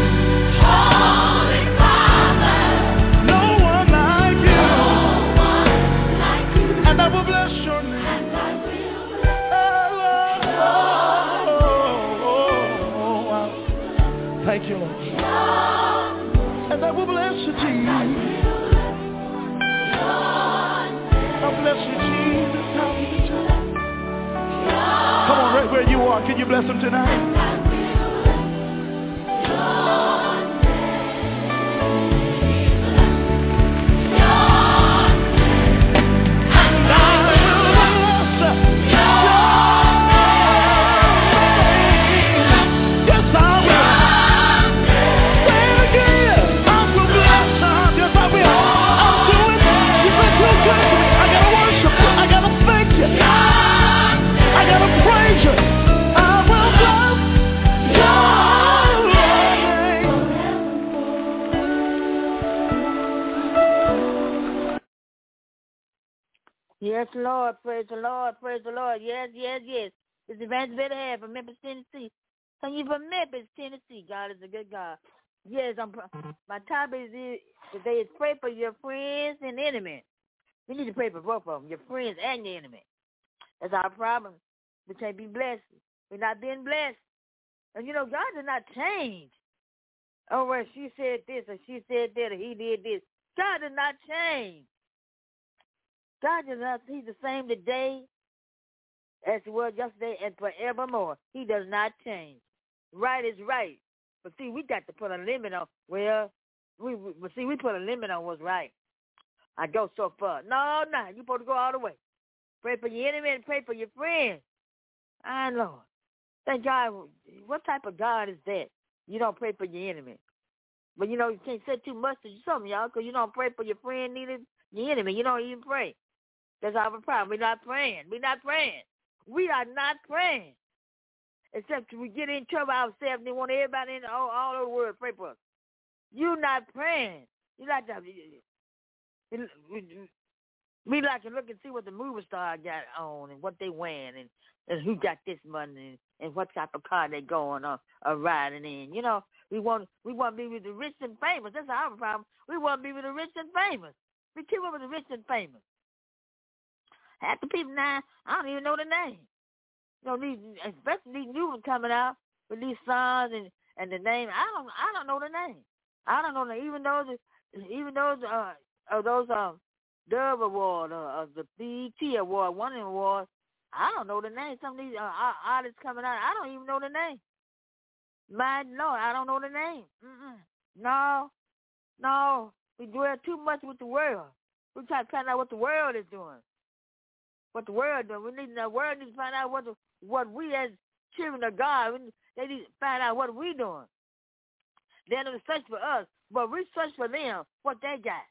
Speaker 1: Holy Father.
Speaker 4: No one like you,
Speaker 1: No one like you.
Speaker 4: and I will bless your name.
Speaker 1: And I will bless
Speaker 4: Oh, oh, oh, wow. Thank you, Lord.
Speaker 1: your name.
Speaker 4: And I will bless you, Jesus. I bless you, Jesus. Come on, right where you are. Can you bless him tonight? And I will bless your name. Yes, I will. Say it again. I will bless her. Yes, I will. I'll do it. You've been too good to me. I gotta worship you. I gotta thank you. I gotta praise you. I will bless your name.
Speaker 2: Yes, Lord. Praise the Lord. Praise the Lord. Yes, yes, yes. It's Evangelist Betty Harris from Memphis, Tennessee. Thank you from Memphis, Tennessee. God is a good God. Yes, I'm. My topic is today is pray for your friends and enemies. We need to pray for both of them, your friends and your enemy. That's our problem. We can't be blessed. We're not being blessed. And you know, God did not change. Oh, well, she said this or she said that or he did this. God did not change. God is not, he's the same today as he was yesterday and forevermore. He does not change. Right is right. But see, we got to put a limit on, well, we, we but see, we put a limit on what's right. I go so far. No, no, you're supposed to go all the way. Pray for your enemy and pray for your friends. I Lord. Thank God. What type of God is that? You don't pray for your enemy. But, you know, you can't say too much to some of y'all because you don't pray for your friend, neither your enemy. You don't even pray. That's our problem. We're not praying. We're not praying. We are not praying. Except we get in trouble ourselves and they want everybody in all, all over the world to pray for us. You're not praying. You like to, we like to look and see what the movie star got on and what they wearing and, and who got this money and, and what type of car they going on or riding in. You know, we want we want to be with the rich and famous. That's our problem. We want to be with the rich and famous. We keep up with the rich and famous. Half the people now, I don't even know the name. You know, these, especially these new ones coming out with these songs and, and the name. I don't I don't know the name. I don't know the even those even those uh, uh those um Dove Award or uh, the B E T Award, one of the awards. I don't know the name. Some of these uh, artists coming out, I don't even know the name. My Lord, I don't know the name. Mm-mm. No, no, we dwell too much with the world. We try to find out what the world is doing. What the world doing. We need the world needs to find out what the, what we as children of God. We, they need to find out what we doing. They don't search for us, but we search for them what they got.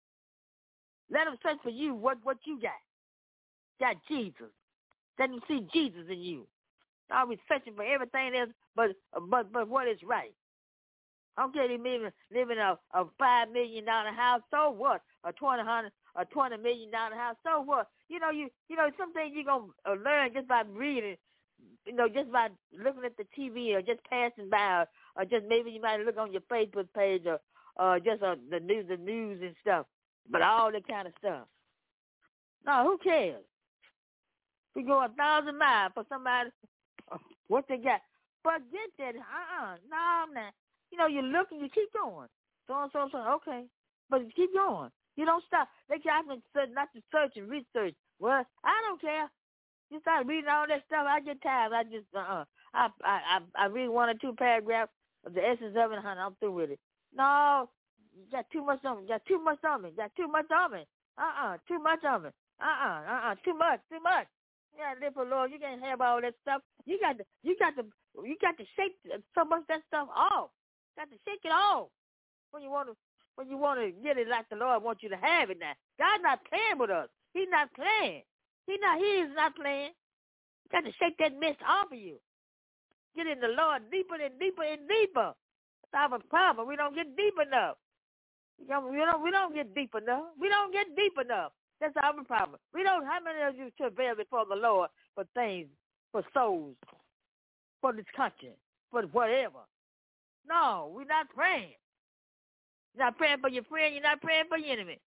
Speaker 2: Let them search for you what, what you got. Got Jesus. Let them see Jesus in you. Always searching for everything else but but but what is right. I don't care if you live, live in a, a five million dollar house, so what? A twenty hundred a twenty million dollar house, so what? You know, you you know, some things you're gonna learn just by reading, you know, just by looking at the T V or just passing by, or, or just maybe you might look on your Facebook page or uh, just uh, the news, the news and stuff. But all that kind of stuff. No, who cares? We go a thousand miles for somebody, uh, what they got. But get that, uh-uh, no, man. You know, you look and you keep going. So and so, so, okay. But you keep going. You don't stop. They can not to search and research. Well, I don't care. You start reading all that stuff, I get tired. I just, uh-uh. I, I, I, I read one or two paragraphs of the essence of it, honey, I'm through with it. No, you got too much on me. You got too much on me. You got too much on me. Uh-uh, too much on me. Uh-uh, uh-uh, too much, too much. You gotta live for the Lord. You can't have all that stuff. You got to, you got to, you got to shake some of that stuff off. You got to shake it off when you want to, when you want to get it like the Lord wants you to have it now. God's not playing with us. He's not playing. He not, he is not playing. You got to shake that mess off of you. Get in the Lord deeper and deeper and deeper. That's our problem. We don't get deep enough. We don't, we don't, we don't get deep enough. We don't get deep enough. That's our problem. We don't, how many of you travail before the Lord for things, for souls, for this country, for whatever? No, we're not praying. You're not praying for your friend. You're not praying for your enemy.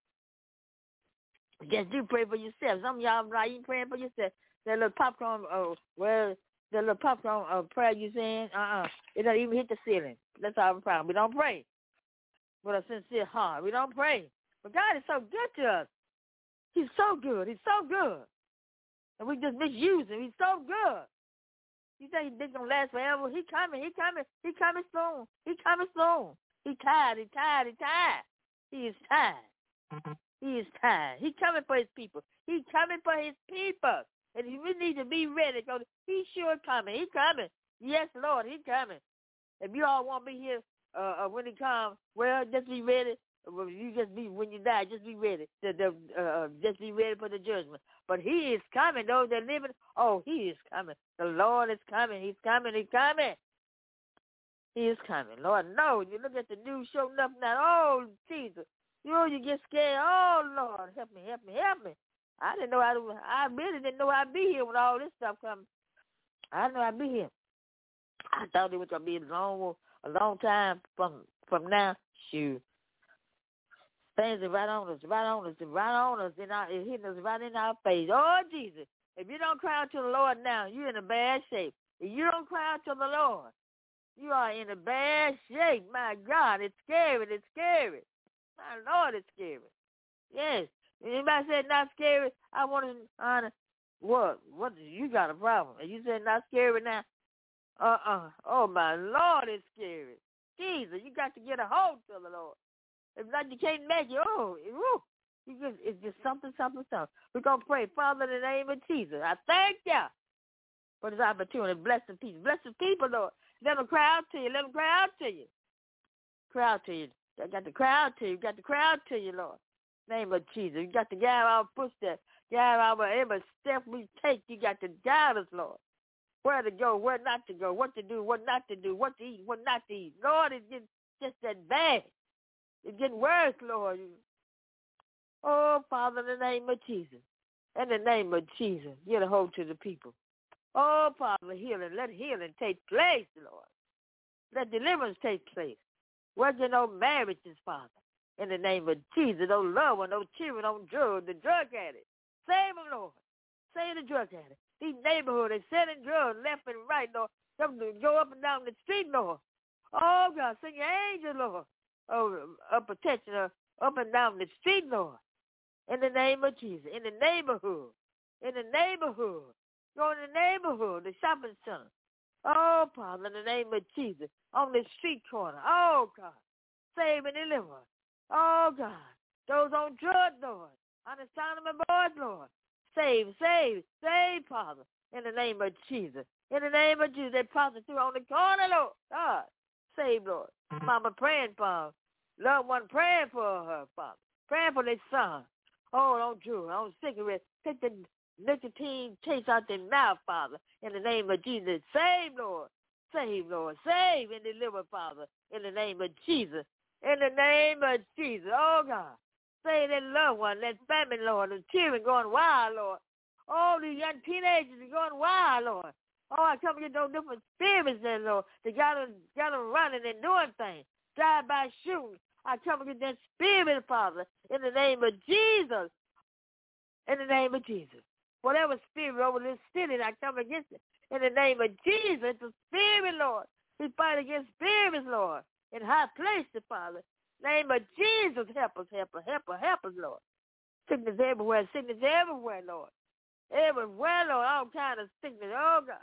Speaker 2: Just do pray for yourself. Some of y'all not even praying for yourself. That little popcorn, uh, well, that little popcorn uh, prayer you saying, uh-uh, it don't even hit the ceiling. That's our problem. We don't pray with a sincere heart. We don't pray. But God is so good to us. He's so good. He's so good. And we just misuse him. He's so good. You think he's going to last forever? He coming. He coming. He coming soon. He coming soon. He tired. He tired. He tired. He is tired. He is tired. He coming for his people. He coming for his people. And we need to be ready because he's sure coming. He coming. Yes, Lord, he coming. If you all want to be here uh, when he comes, well, just be ready. You just be, when you die, just be ready. The, the, uh, just be ready for the judgment. But he is coming. Those that live in, oh, he is coming. The Lord is coming. He's coming. He's coming. He is coming. Lord, no. You look at the news showing up now. Oh, Jesus. You know, you get scared. Oh, Lord, help me, help me, help me. I didn't know I, I really didn't know I'd be here when all this stuff comes. I didn't know I'd be here. I thought it was going to be a long, a long time from from now. Shoot. Things are right on us, right on us, right on us. In our, it's hitting us right in our face. Oh, Jesus. If you don't cry out to the Lord now, you're in a bad shape. If you don't cry out to the Lord, you are in a bad shape. My God, it's scary. It's scary. My Lord, it's scary. Yes. Anybody said not scary, I want to honor. What? What? You got a problem. And you said not scary now? Uh-uh. Oh, my Lord, it's scary. Jesus, you got to get a hold to the Lord. If not, you can't make it. Oh, woo. You just, it's just something, something, something. We're going to pray, Father, in the name of Jesus. I thank you for this opportunity. Bless the people. Bless the people, Lord. Let them cry out to you. Let them cry out to you. Cry out to you. I got to cry out to you. Got to cry out to you, Lord. Name of Jesus. You got to guide our footsteps. Guide our every step we take. You got to guide us, Lord. Where to go, where not to go, what to do, what not to do, what to eat, what not to eat. Lord, it's just, just that bad. It's getting worse, Lord. Oh, Father, in the name of Jesus. In the name of Jesus, get a hold to the people. Oh, Father, healing. Let healing take place, Lord. Let deliverance take place. Working on marriages, Father. In the name of Jesus, those loved ones, those children on drugs, the drug addicts. Save them, Lord. Save the drug addicts. These neighborhoods, they're selling drugs left and right, Lord. Them to go up and down the street, Lord. Oh, God, send your angels, Lord. Oh, a protection uh, up and down the street, Lord. In the name of Jesus. In the neighborhood. In the neighborhood. Go in the neighborhood, the shopping center. Oh, Father, in the name of Jesus. On the street corner. Oh, God. Save and deliver. Oh, God. Those on drugs, Lord. On the sound of my voice, Lord. Save, save, save, Father. In the name of Jesus. In the name of Jesus. They prostitute on the corner, Lord. God. Save, Lord. Mama praying for her. Loved one praying for her, Father. Praying for their son. Oh, don't do it. On cigarettes. Take the nicotine taste out their mouth, Father. In the name of Jesus. Save, Lord. Save, Lord. Save and deliver, Father. In the name of Jesus. In the name of Jesus. Oh, God. Save that loved one, that family, Lord. The children going wild, Lord. Oh, these young teenagers are going wild, Lord. Oh, I come against those different spirits there, Lord. They got them, got them running and doing things. Drive-by shooting. I come against that spirit, Father, in the name of Jesus. In the name of Jesus. Whatever spirit over this city, I come against it. In the name of Jesus, the spirit, Lord. We fight against spirits, Lord, in high places, Father. Name of Jesus, help us, help us, help us, help us, Lord. Sickness everywhere, sickness everywhere, Lord. Everywhere, Lord, all kinds of sickness. Oh, God.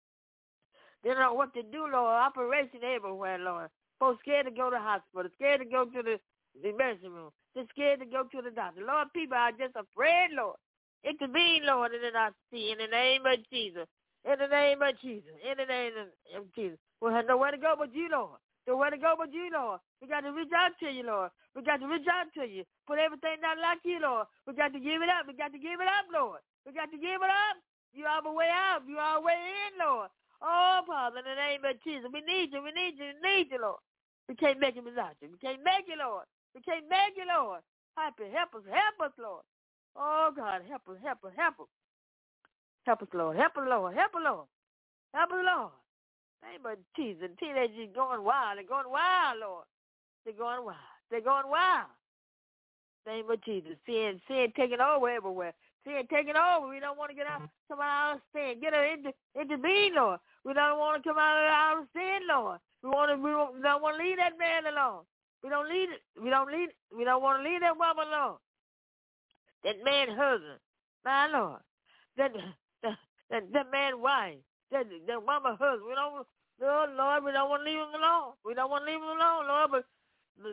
Speaker 2: They don't know what to do, Lord. Operation everywhere, Lord. Folks scared to go to the hospital, scared to go to the, the emergency room. They're scared to go to the doctor. Lord, people are just afraid, Lord. Intervene, Lord, in the see in the name of Jesus. In the name of Jesus. In the name of Jesus. We'll have nowhere to go but you, Lord. Nowhere to go but you, Lord. We got to reach out to you, Lord. We got to reach out to you. Put everything down like you, Lord. We got to give it up. We got to give it up, Lord. We got to give it up. You are the way out. You are the way in, Lord. Oh, Father, in the name of Jesus. We need you. We need you. We need you, Lord. We can't make it without you. We can't make it, Lord. We can't make it, Lord. Help us, help us, help us, Lord. Oh, God, help us, help us, help us. Help us, Lord. Help us, Lord. Help us, Lord. Help us, Lord. Name of Jesus. Teenagers going wild. They're going wild, Lord. They're going wild. They're going wild. Name of Jesus. Sin, sin taking over everywhere. Sin taking over. We don't want to get out, come out of sin. Get her into, intervene, Lord. We don't want to come out of our sin, Lord. We want to. We don't, we don't want to leave that man alone. We don't leave it. We don't leave. We don't want to leave that woman alone. That man husband, my Lord. That that that, that man wife. That that woman husband. We don't. Oh, Lord, we don't want to leave him alone. We don't want to leave him alone, Lord. But the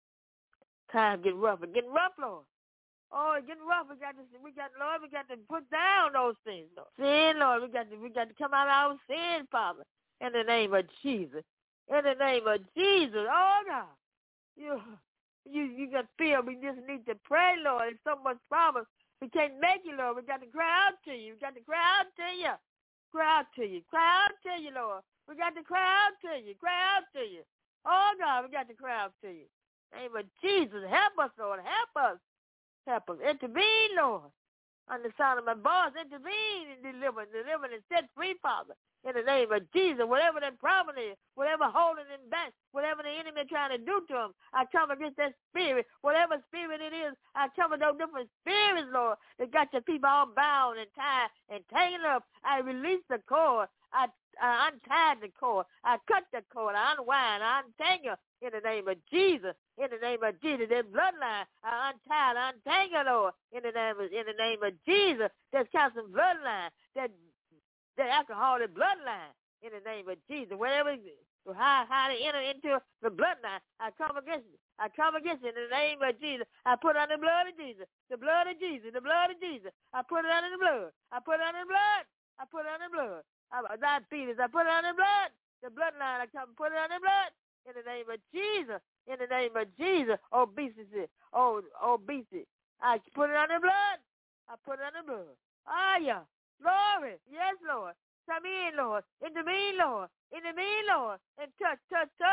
Speaker 2: time getting rough. It's getting rough, Lord. Oh, it's getting rough. We got to. We got, Lord. We got to put down those things, Lord. Sin, Lord. We got to. We got to come out of our sin, Father. In the name of Jesus. In the name of Jesus. Oh, God. You, you, you got fear. We just need to pray, Lord. It's so much problem. We can't make it, Lord. We got to cry out to you. We got to cry out to you. Cry out to you. Cry out to you, Lord. We got to cry out to you. Cry out to you. Oh, God, we got to cry out to you. In the name of Jesus. Help us, Lord. Help us. Help us. Intervene, Lord. On the sound of my voice, intervene and deliver, deliver and set free, Father. In the name of Jesus, whatever that problem is, whatever holding them back, whatever the enemy trying to do to them, I come against that spirit. Whatever spirit it is, I come against those different spirits, Lord, that got your people all bound and tied and tangled up. I release the cord. I, I untied the cord. I cut the cord. I unwind. I untangle in the name of Jesus. In the name of Jesus, that bloodline, I untie, I untangle, Lord. In the name of, in the name of Jesus, that's cancer bloodline, that the alcoholic bloodline, in the name of Jesus. Whatever it is, how, how to enter into the bloodline, I come against it. I come against it in the name of Jesus. I put it under the blood of Jesus. The blood of Jesus. The blood of Jesus. I put it under the blood. I put it under the blood. I put it under the blood. I, diabetes. I put it under the blood. The bloodline. I come put it under the blood. In the name of Jesus. In the name of Jesus. Obesity. Oh, obesity. I put it under the blood. I put it under the blood. Ah, yeah. Glory. Yes, Lord. Come in, Lord. Intervene, Lord. Intervene, Lord. And touch, touch, touch.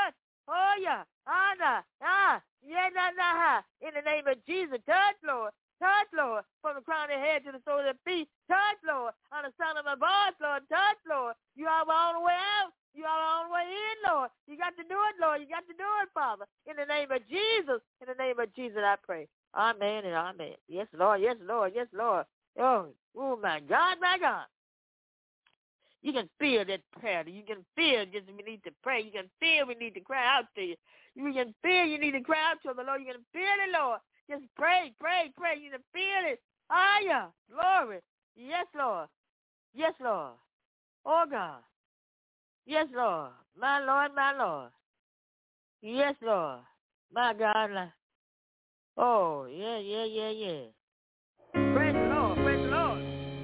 Speaker 2: Oh, yeah. Anna. Ah. Yeah, nah, nah. In the name of Jesus, touch, Lord. Touch, Lord, from the crown of the head to the sole of the feet. Touch, Lord, on the sound of my voice, Lord. Touch, Lord. You are all the way out. You are all the way in, Lord. You got to do it, Lord. You got to do it, Father. In the name of Jesus. In the name of Jesus, I pray. Amen and amen. Yes, Lord. Yes, Lord. Yes, Lord. Oh, oh my God, my God. You can feel that prayer. You can feel just we need to pray. You can feel we need to cry out to you. You can feel you need to cry out to the Lord. You can feel it, Lord. Just pray, pray, pray. You can feel it. Ah, yeah. Glory. Yes, Lord. Yes, Lord. Oh, God. Yes, Lord. My Lord, my Lord. Yes, Lord. My God. Oh, yeah, yeah, yeah, yeah. Praise the Lord. Praise the Lord.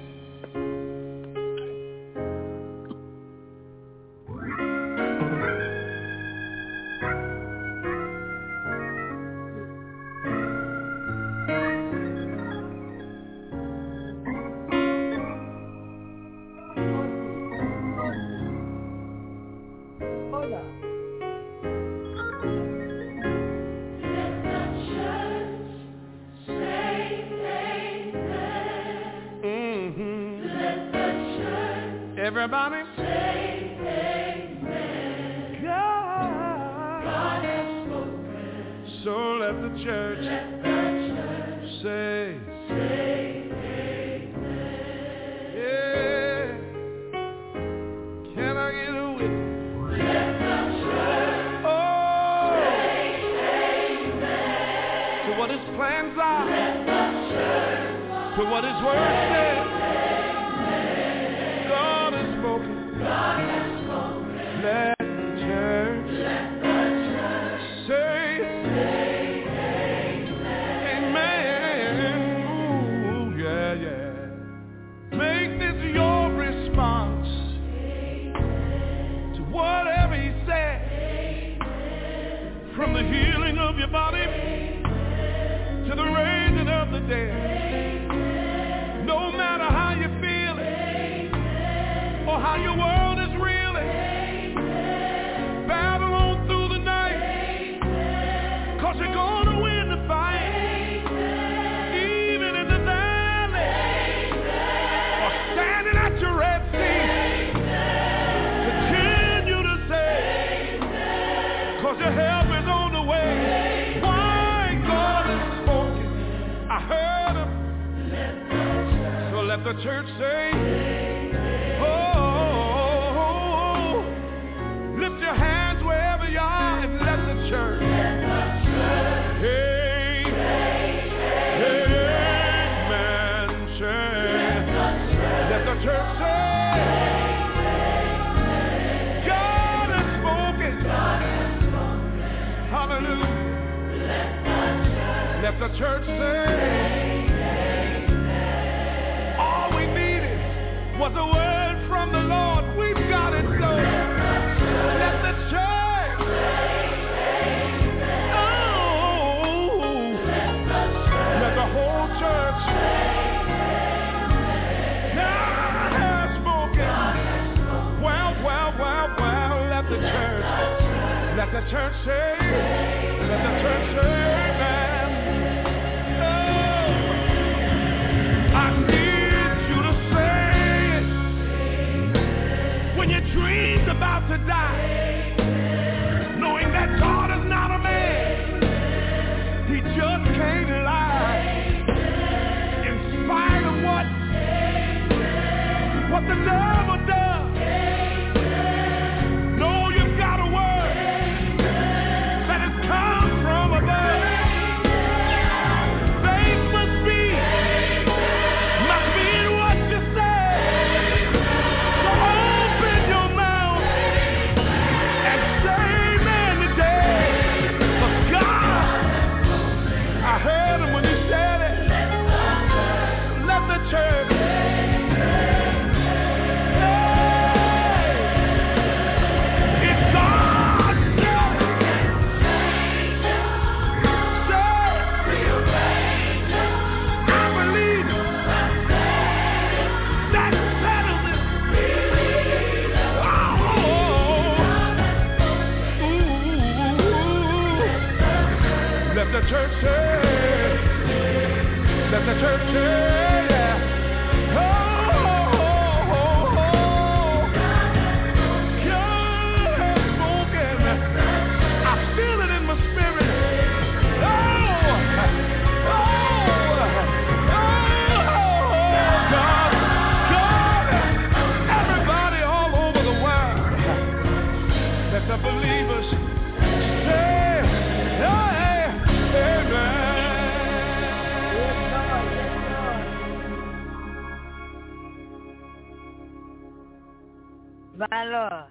Speaker 3: Everybody say amen. God, God has spoken. So let the church, let the church say, say amen. Yeah. Can I get a witness? Let the church oh. say amen. To what his plans are. Let the church to what his word says. God has spoken. Let the church, let the church say, say amen. Amen. Ooh, yeah, yeah. Make this your response amen. To whatever he said. Amen. From the healing of your body amen. To the raising of the dead. Amen. No matter how you feel it. Or how your world is reeling. Amen. Battle on through the night. Amen. Cause you're gonna win the fight. Amen. Even in the valley. Amen. Or standing at your Red Sea. Amen. Continue to say. Amen. Cause your help is on the way. Amen. Why God has spoken. I heard him. Let the church, so let the church say. Amen. Lift your hands wherever you are and let the church. Let the church. Hey, hey, amen. Say. Let the church say. God has spoken. God has spoken. Hallelujah. Let the church. Let the church say. All we needed was a word from the Lord. We've got it, so. Let the church, oh, let the whole church, God has spoken. Well, well, well, well, let the church, let the church say, let the church say, amen. Oh, I need you to say it when your dream's about to die, knowing that God is not a man, he just can't lie. In spite of what, what the devil does, know you've got a word that has come from above. Faith must be, must be in what you say. So open your mouth and say amen today. But God, I heard him when he said it. Let the church. Let the church.
Speaker 2: My Lord.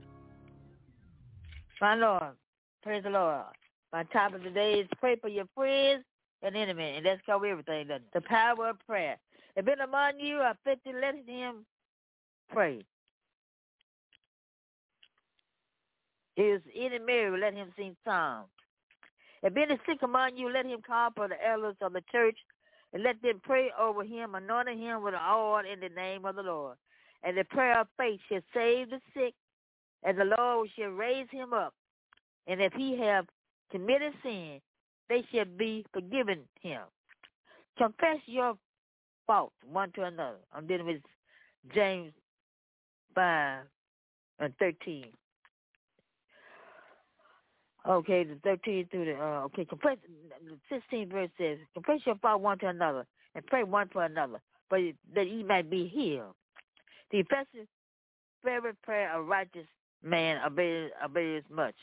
Speaker 2: My Lord. Praise the Lord. My topic today is pray for your friends and enemies. And that's cover everything, doesn't it? The power of prayer. If it among you are fit to let him pray. Is any married, let him sing psalms. If any sick among you, let him call for the elders of the church, and let them pray over him, anointing him with oil in the name of the Lord. And the prayer of faith shall save the sick, and the Lord shall raise him up. And if he have committed sin, they shall be forgiven him. Confess your fault one to another. I'm dealing with James five and thirteen. Okay, the thirteen through the, uh, okay, confess, the sixteenth verse says, confess your fault one to another, and pray one for another, but that ye might be healed. The effective fervent prayer of righteous man obeys, obeys much.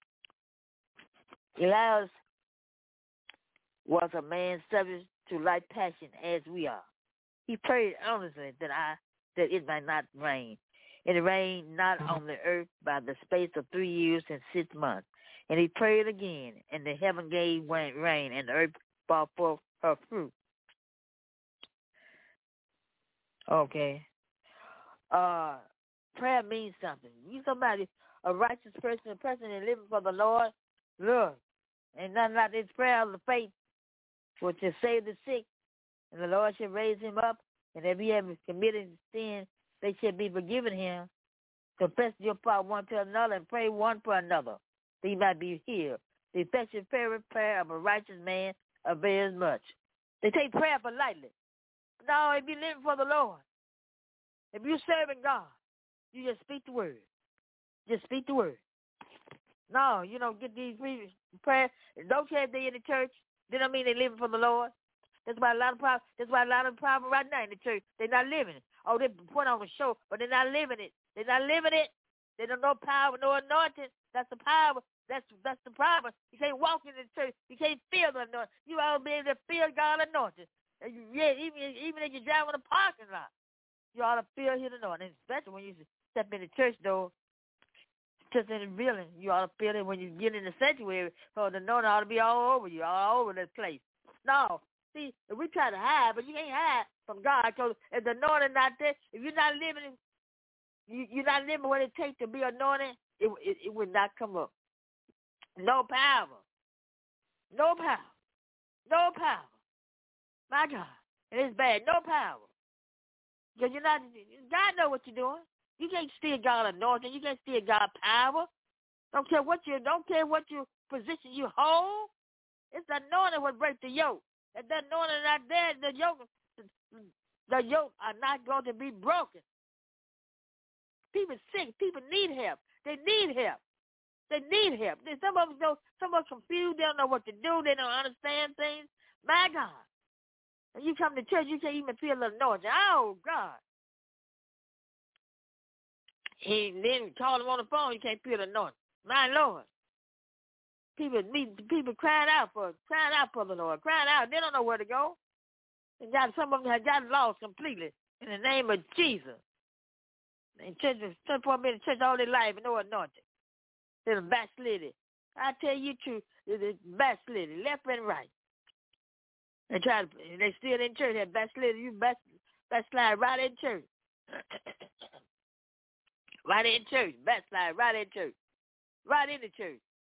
Speaker 2: Elias was a man subject to like passion as we are. He prayed earnestly that I that it might not rain. And it rained not on the earth by the space of three years and six months. And he prayed again, and the heaven gave rain, and the earth brought forth her fruit. Okay. Uh, prayer means something. You somebody, a righteous person, a person that living for the Lord, look, and nothing like this prayer of the faith, which will save the sick, and the Lord shall raise him up, and if he have committed sin, they shall be forgiven him. Confess your fault one to another, and pray one for another, that he might be healed. The effective fervent prayer of a righteous man avails much. They take prayer for lightly. No, if you living for the Lord, if you're serving God, you just speak the word. Just speak the word. No, you don't get these prayers. Don't care if they're in the church. They don't mean they're living for the Lord. That's why a lot of problems. That's why a lot of problems right now in the church. They're not living it. Oh, they put on a show, but they're not living it. They're not living it. They don't know power, no anointing. That's the power. That's that's the problem. You can't walk in the church. You can't feel the anointing. You ought to be able to feel God's anointing. Yeah, even even if you drive in a parking lot, you ought to feel His anointing. Especially when you step in the church door, just in the building, you ought to feel it when you get in the sanctuary. So the anointing ought to be all over you, all over this place. No. See, if we try to hide, but you can't hide from God, because if the anointing not there, if you're not living, you, you're not living what it takes to be anointed, it, it, it would not come up. No power. No power. No power. My God. And it's bad. No power. Because you're not, God knows what you're doing. You can't steal God's anointing. You can't steal God's power. Don't care what you, don't care what you position you hold. It's the anointing what breaks the yoke. If that anointing not there, the yoke, the yoke are not going to be broken. People sick. People need help. They need help. They need help. Some of them don't, some of them confused. They don't know what to do. They don't understand things. My God. When you come to church, you can't even feel the anointing. Oh, God. He then call them on the phone. You can't feel the anointing. My Lord. People need people crying out for crying out for the Lord, crying out. They don't know where to go. And got some of them have got lost completely in the name of Jesus. And church, church for been in church all their life and no anointing. They're backslidden. I tell you truth, they're backslidden, left and right. They try to, they still in church. They backslidden. You back, backslide right in church, right in church, backslide right in church, right in the church.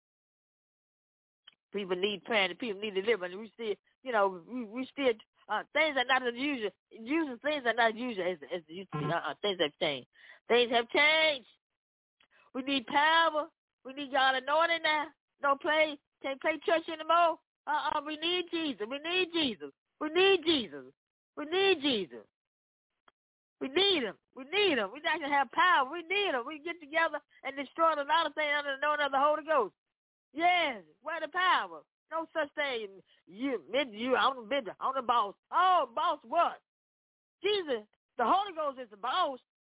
Speaker 2: People need prayer and people need deliverance. We still, you know, we, we still, uh, things are not as usual. Usual things are not usual as, as used to be. Uh-uh, things have changed. Things have changed. We need power. We need God anointing now. Don't play, can't play church anymore. Uh-uh, we need Jesus. We need Jesus. We need Jesus. We need Jesus. We need him. We need him. We not going to have power. We need him. We get together and destroy a lot of things under the anointing of the Holy Ghost. Yes, where the power? No such thing. You, you, I'm the, I'm the boss. Oh, boss what? Jesus, the Holy Ghost is the boss.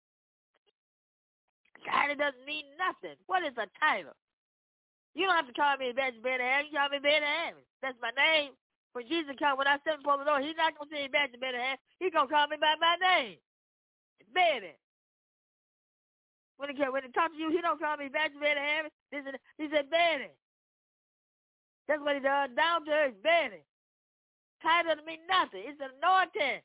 Speaker 2: Title doesn't mean nothing. What is a title? You don't have to call me Evangelist Betty Harris. You call me Betty Harris. That's my name. When Jesus comes, when I step before the Lord, he's not going to say Evangelist Betty Harris. He's going to call me by my name. Betty. When he, when he talks to you, he don't call me Evangelist Betty Harris. He said, he said, Betty. That's what he does. Down to earth, Betty. Title doesn't mean nothing. It's an anointing.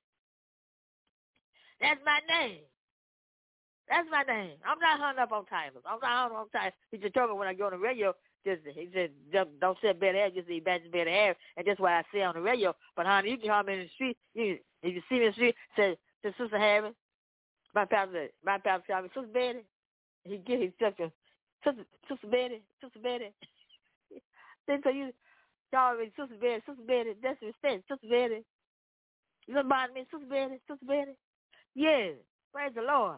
Speaker 2: That's my name. That's my name. I'm not hung up on titles. I'm not hung up on titles. He just told me when I go on the radio, just he said, don't say Betty Harris, just say Evangelist Betty Harris. And that's what I say on the radio. But honey, you can call me in the street. You, if you see me in the street, say, say Sister Harris, my pastor, my pastor called me, Sister Betty. He get his sister, Sister, Sister Betty, Sister Betty. Then so you call me Sister Betty, Sister Betty. That's respect, Sister Betty. You don't bother me, Sister Betty, Sister Betty. Yeah, praise the Lord.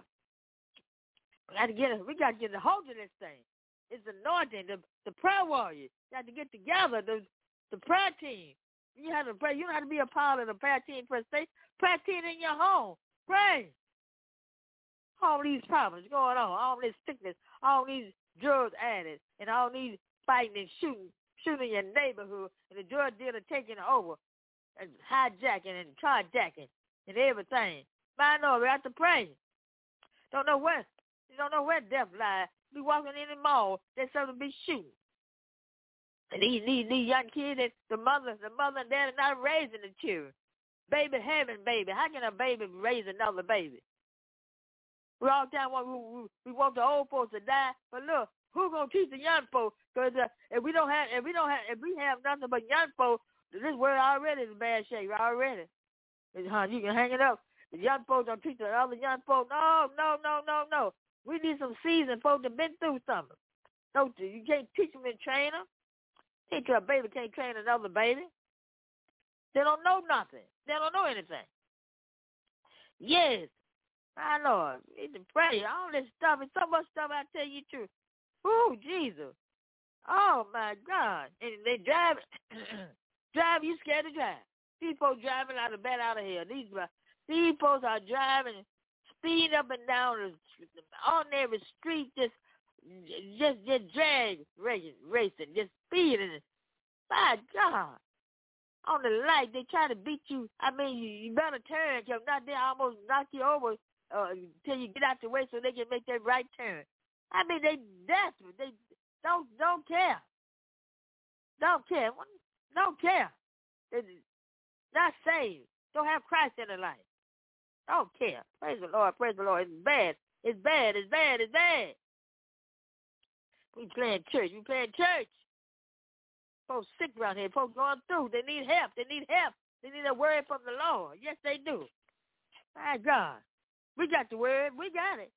Speaker 2: We got to get it. We got to get a hold of this thing. It's anointing. The the prayer warriors got to get together. The the prayer team. You have to pray. You don't have to be a part of the prayer team per se. Prayer team in your home. Pray. All these problems going on. All this sickness. All these drug addicts, and all these fighting and shooting, shooting your neighborhood, and the drug dealer taking over, and hijacking and carjacking and everything. I know we have to pray. Don't know where. You don't know where death lies. Be walking in the mall, there's something to be shooting. And these, these, these young kids, and the mother, the mother and dad are not raising the children. Baby having baby. How can a baby raise another baby? We all the time want we, we, we want the old folks to die, but look, who's gonna teach the young folks? Because uh, if we don't have, if we don't have, if we have nothing but young folks, this world already is in bad shape already. And, huh, you can hang it up. The young folks don't teach the other young folks. No, no, no, no, no. We need some seasoned folks that been through something. No, you can't teach them and train them. Teach a baby can't train another baby. They don't know nothing. They don't know anything. Yes, my Lord, we need to pray. All this stuff, and so much stuff I tell you too. Ooh, Jesus. Oh, my God. And they drive, drive, you scared to drive. These folks driving out of bed out of here. These, these folks are driving, speed up and down on every street, just just just drag racing, racing, just speeding. My God. On the light, they try to beat you. I mean, you, you better turn, because not they almost knock you over uh, until you get out the way so they can make that right turn. I mean, they desperate. They don't don't care. Don't care. Don't care. They're not saved. Don't have Christ in their life. Don't care. Praise the Lord. Praise the Lord. It's bad. It's bad. It's bad. It's bad. We playing church. We playing church. Folks sick around here. Folks going through. They need help. They need help. They need a word from the Lord. Yes, they do. My God. We got the word. We got it.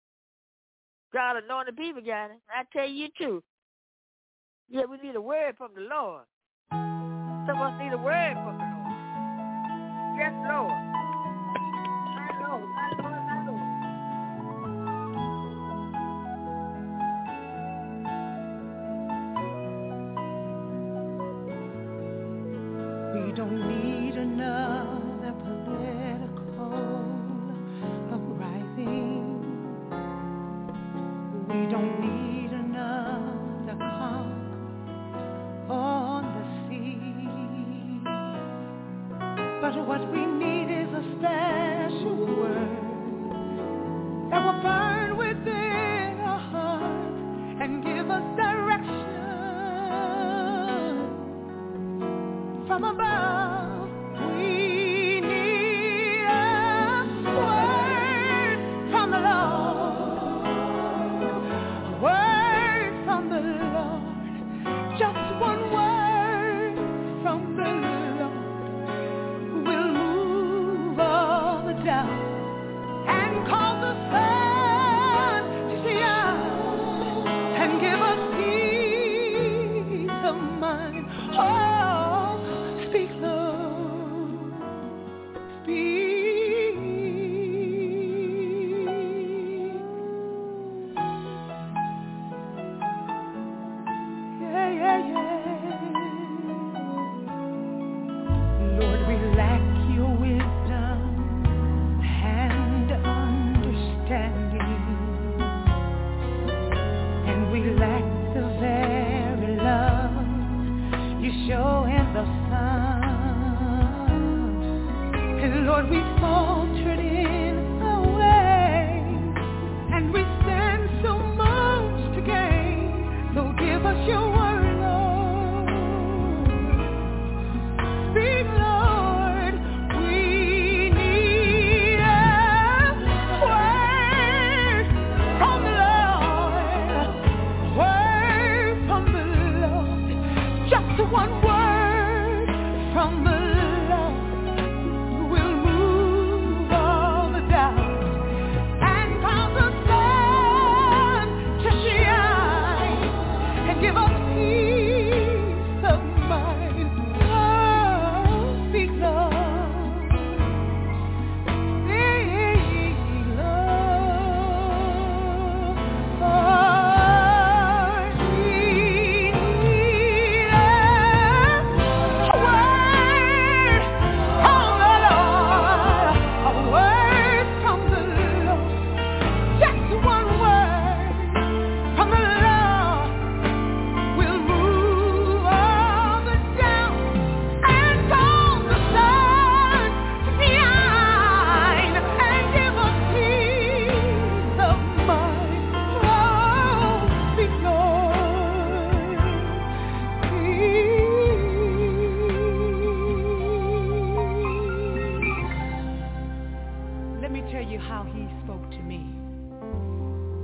Speaker 2: God anointed people got it. I tell you too. Yeah, we need a word from the Lord. Some of us need a word from the Lord. Yes, Lord. My Lord, my Lord, my Lord.
Speaker 5: We don't need another political uprising. We don't need another conquer on the sea. But what we need is a special word that will burn within our hearts and give us direction from above. We need a word from the Lord, a word from the Lord, just one word from the Lord will move all the doubt and cause the sun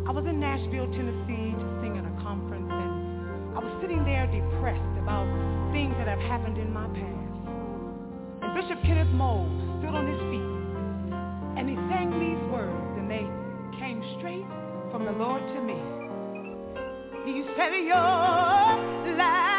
Speaker 6: I was in Nashville, Tennessee, to sing at a conference, and I was sitting there depressed about things that have happened in my past. And Bishop Kenneth Moore stood on his feet, and he sang these words, and they came straight from the Lord to me. He said, your life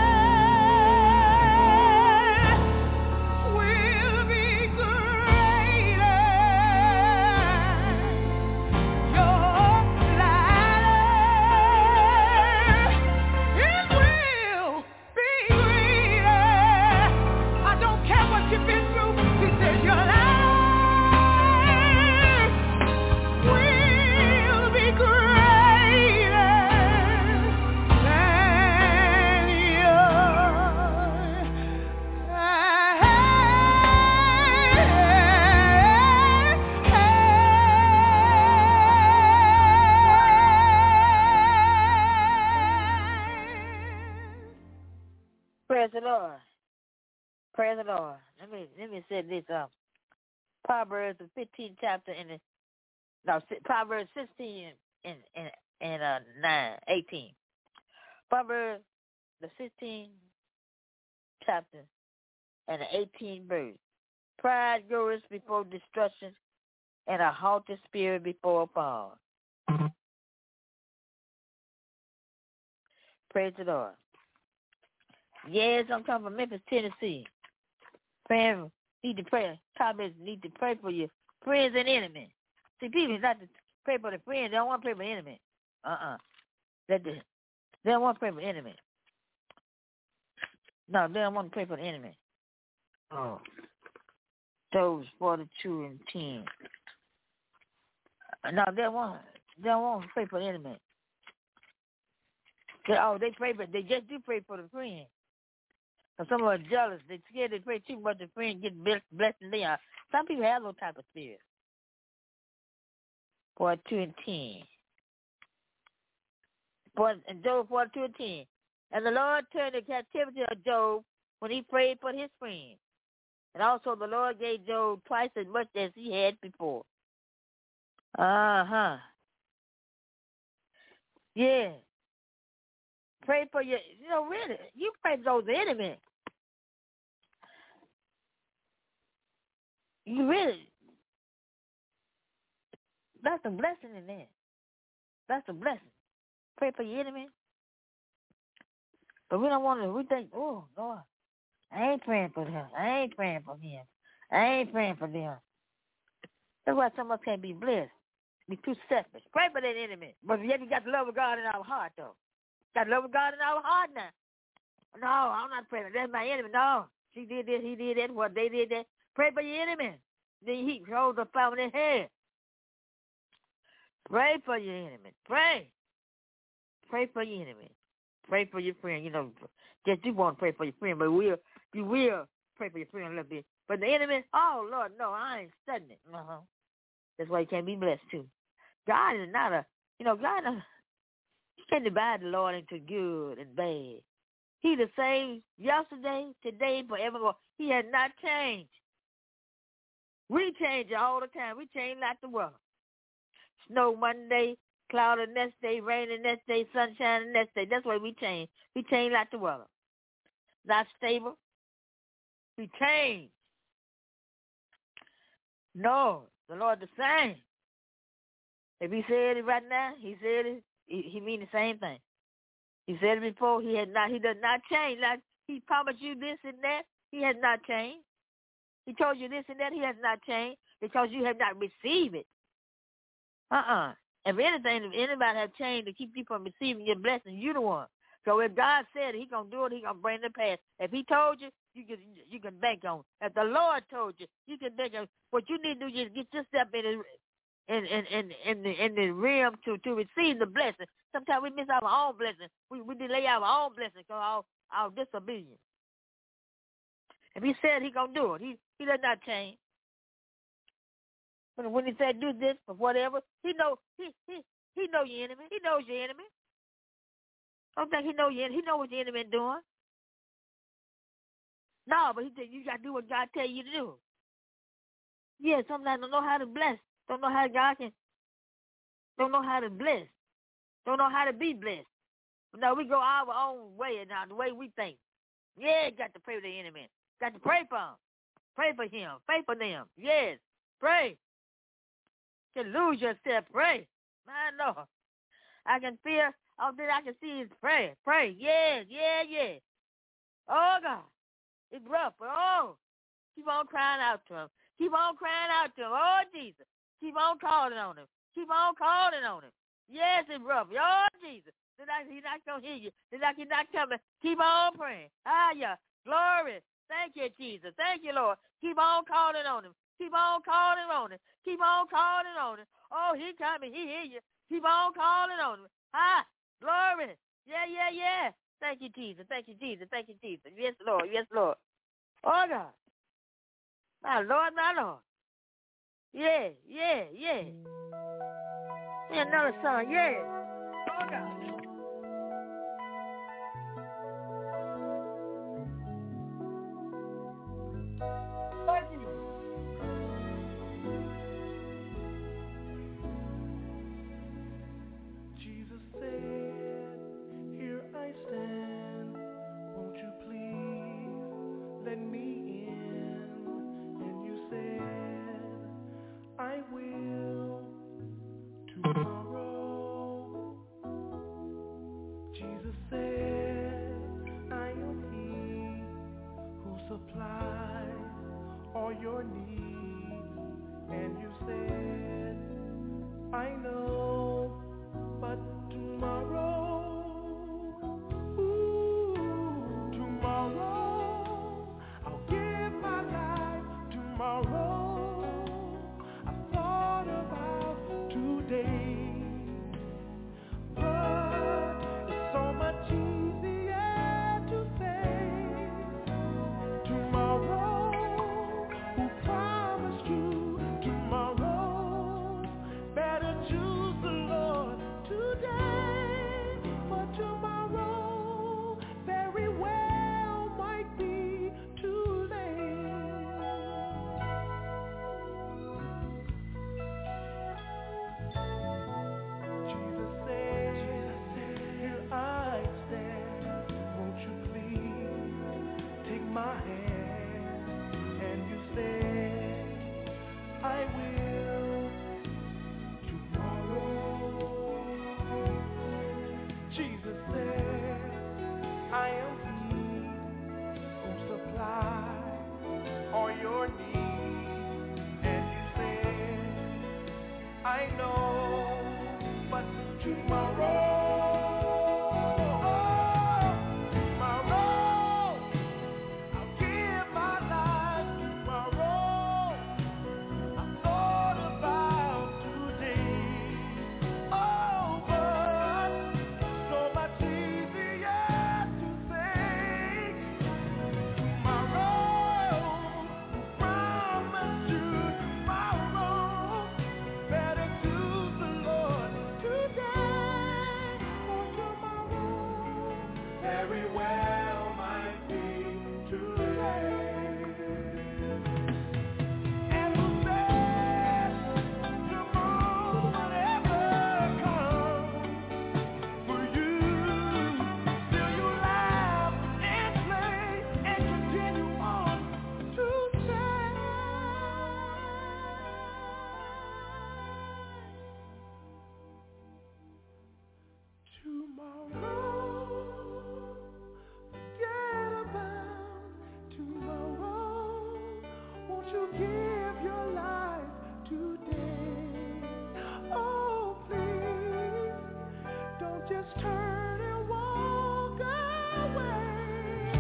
Speaker 2: Praise the Lord. Praise the Lord. Let me let me say this up. Proverbs the fifteenth chapter in the no Proverbs sixteen and and and uh nine eighteen. Proverbs the fifteenth chapter and the eighteenth verse. Pride goes before destruction, and a haughty spirit before a fall. Praise the Lord. Yes, I'm coming from Memphis, Tennessee. Praying, need to pray. Comments need to pray for your friends and enemies. See, people not to pray for the friends. They don't want to pray for the enemy. Uh-uh. They, they don't want to pray for the enemy. No, they don't want to pray for the enemy. Oh. Those forty-two and ten. No, they don't want, they don't want to pray for the enemy. They, oh, they pray, but they just do pray for the friend. Because some are jealous. They're scared they pray too much. The friend get blessed and they are. Some people have those type of spirit. forty-two and ten. And Job forty-two and ten. And the Lord turned the captivity of Job when he prayed for his friend. And also the Lord gave Job twice as much as he had before. Uh-huh. Yeah. Pray for your, you know, really, you pray for those enemies. You really, that's a blessing in there. That's a blessing. Pray for your enemy. But we don't want to, we think, oh, Lord, I ain't praying for him. I ain't praying for him. I ain't praying for them. That's why some of us can't be blessed. Be too selfish. Pray for that enemy. But yet we got the love of God in our heart, though. Got the love of God in our heart now. No, I'm not praying. That's my enemy. No. She did this, he did that, what they did that. Pray for your enemy. Then he holds the power in his head. Pray for your enemy. Pray. Pray for your enemy. Pray for your friend. You know, just you want to pray for your friend, but we'll, you will pray for your friend a little bit. But the enemy, oh, Lord, no, I ain't studying it. Uh-huh. That's why you can't be blessed, too. God is not a, you know, God, uh, you can't divide the Lord into good and bad. He the same yesterday, today, forevermore. He has not changed. We change all the time. We change like the weather. Snow one day, cloud the next day, rain the next day, sunshine the next day. That's why we change. We change like the weather. Not stable. We change. No, the Lord the same. If he said it right now, he said it, he, he mean the same thing. He said it before, he had not, he does not change. Like he promised you this and that, he has not changed. He told you this and that, he has not changed because you have not received it. Uh-uh. If anything, if anybody has changed to keep you from receiving your blessing, you the one. So if God said it, he going to do it, he going to bring it to pass. If he told you, you can you can bank on it. If the Lord told you, you can bank on it. What you need to do is get yourself in the in in in, in the in the realm to, to receive the blessing. Sometimes we miss our own blessing. We we delay our own blessing because our our disobedience. If he said he gonna do it, he he does not change. But when he said do this or whatever, he know he he he know your enemy. He knows your enemy. I don't think he know your enemy. He know what your enemy is doing. No, but he said you gotta do what God tell you to do. Yeah, sometimes don't know how to bless. Don't know how God can Don't know how to bless. Don't know how to be blessed. No, we go our own way now, the way we think. Yeah, got to pray for the enemy. Got to pray for him. Pray for him. Pray for them. Yes, pray. You can lose yourself. Pray. My Lord. I can feel, all that I can see is pray. Pray. Yeah, yeah, yeah. Oh, God. It's rough, but oh, keep on crying out to him. Keep on crying out to him. Oh, Jesus. Keep on calling on him. Keep on calling on him. Yes, it's rough. Oh, Jesus. He's not, he's not going to hear you. He's not, he's not coming. Keep on praying. Ah, yeah. Glory. Thank you, Jesus. Thank you, Lord. Keep on calling on him. Keep on calling on him. Keep on calling on him. Oh, he coming. He hear you. Keep on calling on him. Ah, glory. Yeah, yeah, yeah. Thank you, Jesus. Thank you, Jesus. Thank you, Jesus. Yes, Lord. Yes, Lord. Oh, God. My Lord, my Lord. Yeah, yeah, yeah. And another song. Yeah. Oh, God.
Speaker 3: Jesus said, here I stand, won't you please let me in? And you said, I will tomorrow. Jesus said, I am he who supplies all your needs. And you said, I know, but tomorrow, ooh, tomorrow, I'll give my life. Tomorrow, I thought about today, but it's so much easier to say tomorrow. Who promised you tomorrow? Better choose the Lord today, for tomorrow very well might be too late. Jesus said, here I stand, won't you please take my hand? And you said, I will tomorrow. Jesus said, I am he who supplies all your needs. And you said, I know, but tomorrow, tomorrow, I'll give my life. Tomorrow, I thought about today. Oh, but so much easier to say tomorrow. Promise you tomorrow. Better choose the Lord today, for tomorrow very well might be too late. And who said tomorrow will ever come for you? Still you laugh and play and continue on to say tomorrow. Forget about tomorrow. Won't you give your life today? Oh, please, don't just turn and walk away.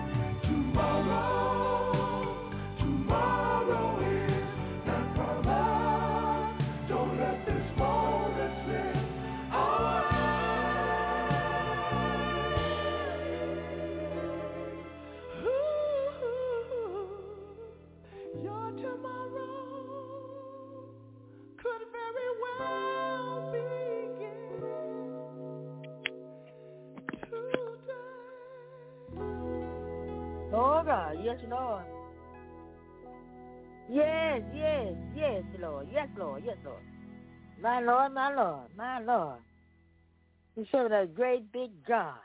Speaker 3: Tomorrow, tomorrow is not promised. Don't let this moment slip away. Ooh, your tomorrow could very well begin today.
Speaker 2: Oh, God. Yes, Lord. Yes, yes, yes, Lord. Yes, Lord. Yes, Lord. My Lord, my Lord, my Lord. We serve a great big God.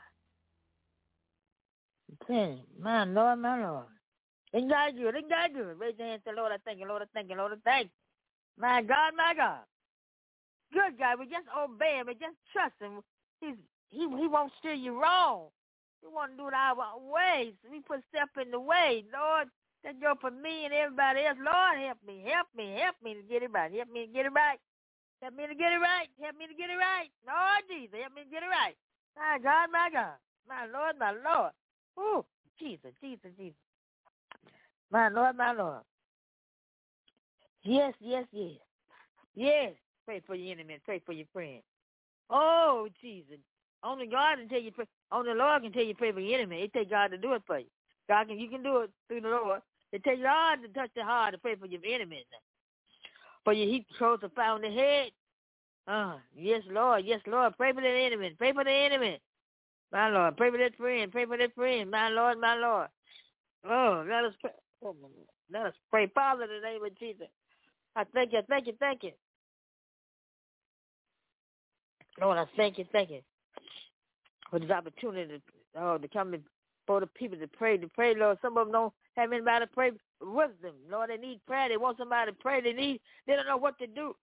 Speaker 2: My Lord, my Lord. And God good, and God good. Raise your hands to Lord, I thank you, Lord, I thank you, Lord, I thank you. My God, my God. Good God, we just obey him, we just trust him. He's, he he won't steer you wrong. We want to do it our ways. We put stuff in the way. Lord, that go for me and everybody else. Lord, help me, help me, help me to get it right. Help me to get it right. Help me to get it right. Help me to get it right. Lord Jesus, help me to get it right. My God, my God. My Lord, my Lord. Ooh, Jesus, Jesus, Jesus. My Lord, my Lord. Yes, yes, yes. Yes. Pray for your enemy. Pray for your friend. Oh, Jesus. Only God can tell you, pray. Only the Lord can tell you pray for your enemy. It takes God to do it for you. God can, you can do it through the Lord. It takes God to touch the heart to pray for your enemies. For your heap controls the fire on the head. Uh, yes, Lord. Yes, Lord. Pray for the enemy. Pray for the enemy. My Lord. Pray for that friend. Pray for that friend. My Lord, my Lord. Oh, let us pray. Oh, let us pray. Father, in the name of Jesus. I thank you, thank you, thank you. Lord, I thank you, thank you for this opportunity to, oh, to come before the people to pray, to pray, Lord. Some of them don't have anybody to pray with them. Lord, they need prayer. They want somebody to pray. They need, they don't know what to do.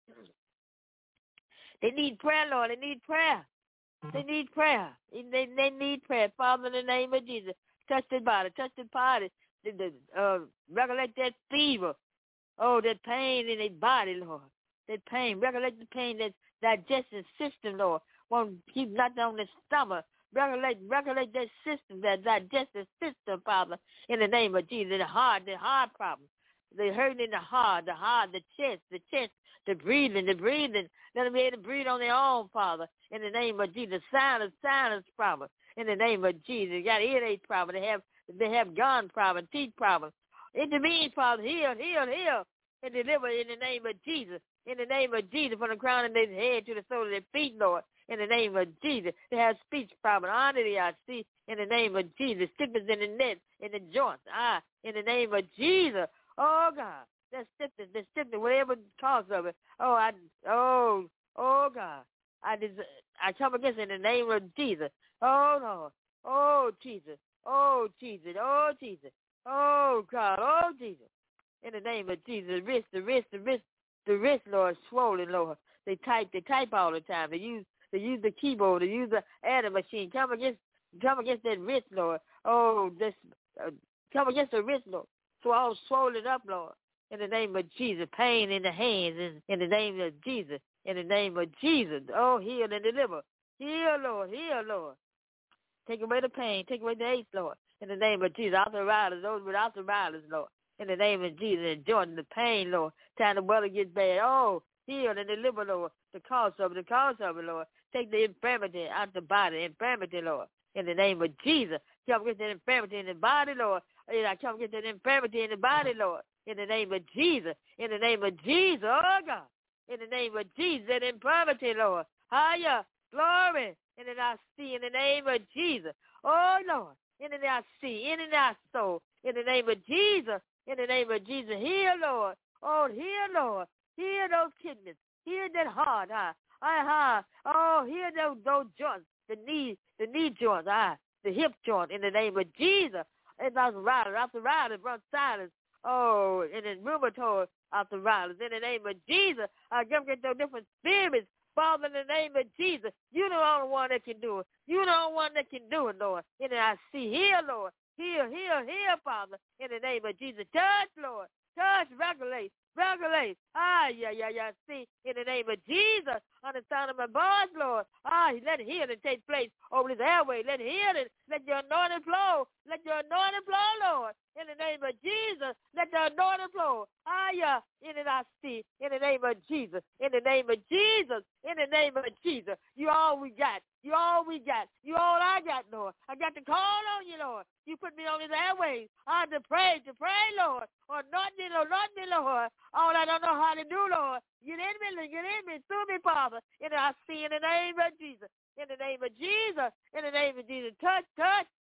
Speaker 2: They need prayer, Lord. They need prayer. They need prayer. They, they need prayer. Father, in the name of Jesus, touch their body, touch their body, the, the, uh, regulate that fever. Oh, that pain in their body, Lord. That pain. Regulate the pain, that digestive system, Lord. Won't keep nothing on the stomach. Regulate, regulate that system, that digestive system, Father, in the name of Jesus. The heart, the heart problem. The hurting in the heart, the heart, the chest, the chest, the breathing, the breathing. Let them be able to breathe on their own, Father, in the name of Jesus. Silence, silence problem, in the name of Jesus. You got earache problem. They have, they have gum problem, teeth problem. Intervene, Father. Heal, heal, heal, and deliver in the name of Jesus. In the name of Jesus, from the crown of their head to the sole of their feet, Lord. In the name of Jesus. They have speech problem. Under the eye, see, in the name of Jesus. Stiffness in the neck, in the joints. Ah, in the name of Jesus. Oh, God. That stiffness, that stiffness, whatever the cause of it. Oh, I, oh, oh, God. I des- I come against it in the name of Jesus. Oh, Lord. Oh, Jesus. Oh, Jesus. Oh, Jesus. Oh, God. Oh, Jesus. In the name of Jesus. The wrist, the wrist, the wrist. The wrist, Lord, swollen, Lord. They type, they type all the time. They use, they use the keyboard. They use the adding machine. Come against, come against that wrist, Lord. Oh, this, uh, come against the wrist, Lord. So all swollen up, Lord. In the name of Jesus, pain in the hands. In, in the name of Jesus, in the name of Jesus. Oh, heal and deliver. Heal, Lord. Heal, Lord. Take away the pain. Take away the ache, Lord. In the name of Jesus, arthritis, those with arthritis, Lord. In the name of Jesus, enjoying the pain, Lord. Time the weather gets bad. Oh, heal and deliver, Lord. The cause of it, the cause of it, Lord. Take the infirmity out the body, infirmity, Lord. In the name of Jesus. Come against that infirmity in the body, Lord. I come against that infirmity in the body, Lord. In the name of Jesus. In the name of Jesus. Oh, God. In the name of Jesus, that infirmity, Lord. Higher. Glory. In the I see. In the name of Jesus. Oh, Lord. In the I see. In the I soul. In the name of Jesus. In the name of Jesus, heal, Lord. Oh, heal, Lord. Heal those kidneys. Heal that heart, ah. Ah, oh, heal those, those joints, the knee, the knee joints, ah, the hip joint, in the name of Jesus. And arthritis, arthritis, bronchitis, oh, and then rheumatoid arthritis, in the name of Jesus. I come get those different spirits, Father, in the name of Jesus. You're the only one that can do it. You're the only one that can do it, Lord. And then I see, heal, Lord. Heal, heal, heal, Father, in the name of Jesus. Touch, Lord. Touch, regulate, regulate. Ah, yeah, yeah, yeah. See, in the name of Jesus, on the sound of my voice, Lord. Ah, let healing take place over this airway. Let healing, let your anointing flow. Let your anointing flow, Lord. In the name of Jesus, let the anointing flow. Ah, yeah, in the I see, in the name of Jesus, in the name of Jesus, in the name of Jesus. You all we got. You all we got. You all I got, Lord. I got to call on you, Lord. You put me on these airways. I to pray, to pray, Lord. Or not me, Lord, not me, Lord. All I don't know how to do, Lord. Get in me, get in me, through me, Father. And I see in the name of Jesus. In the name of Jesus. In the name of Jesus. Touch, touch.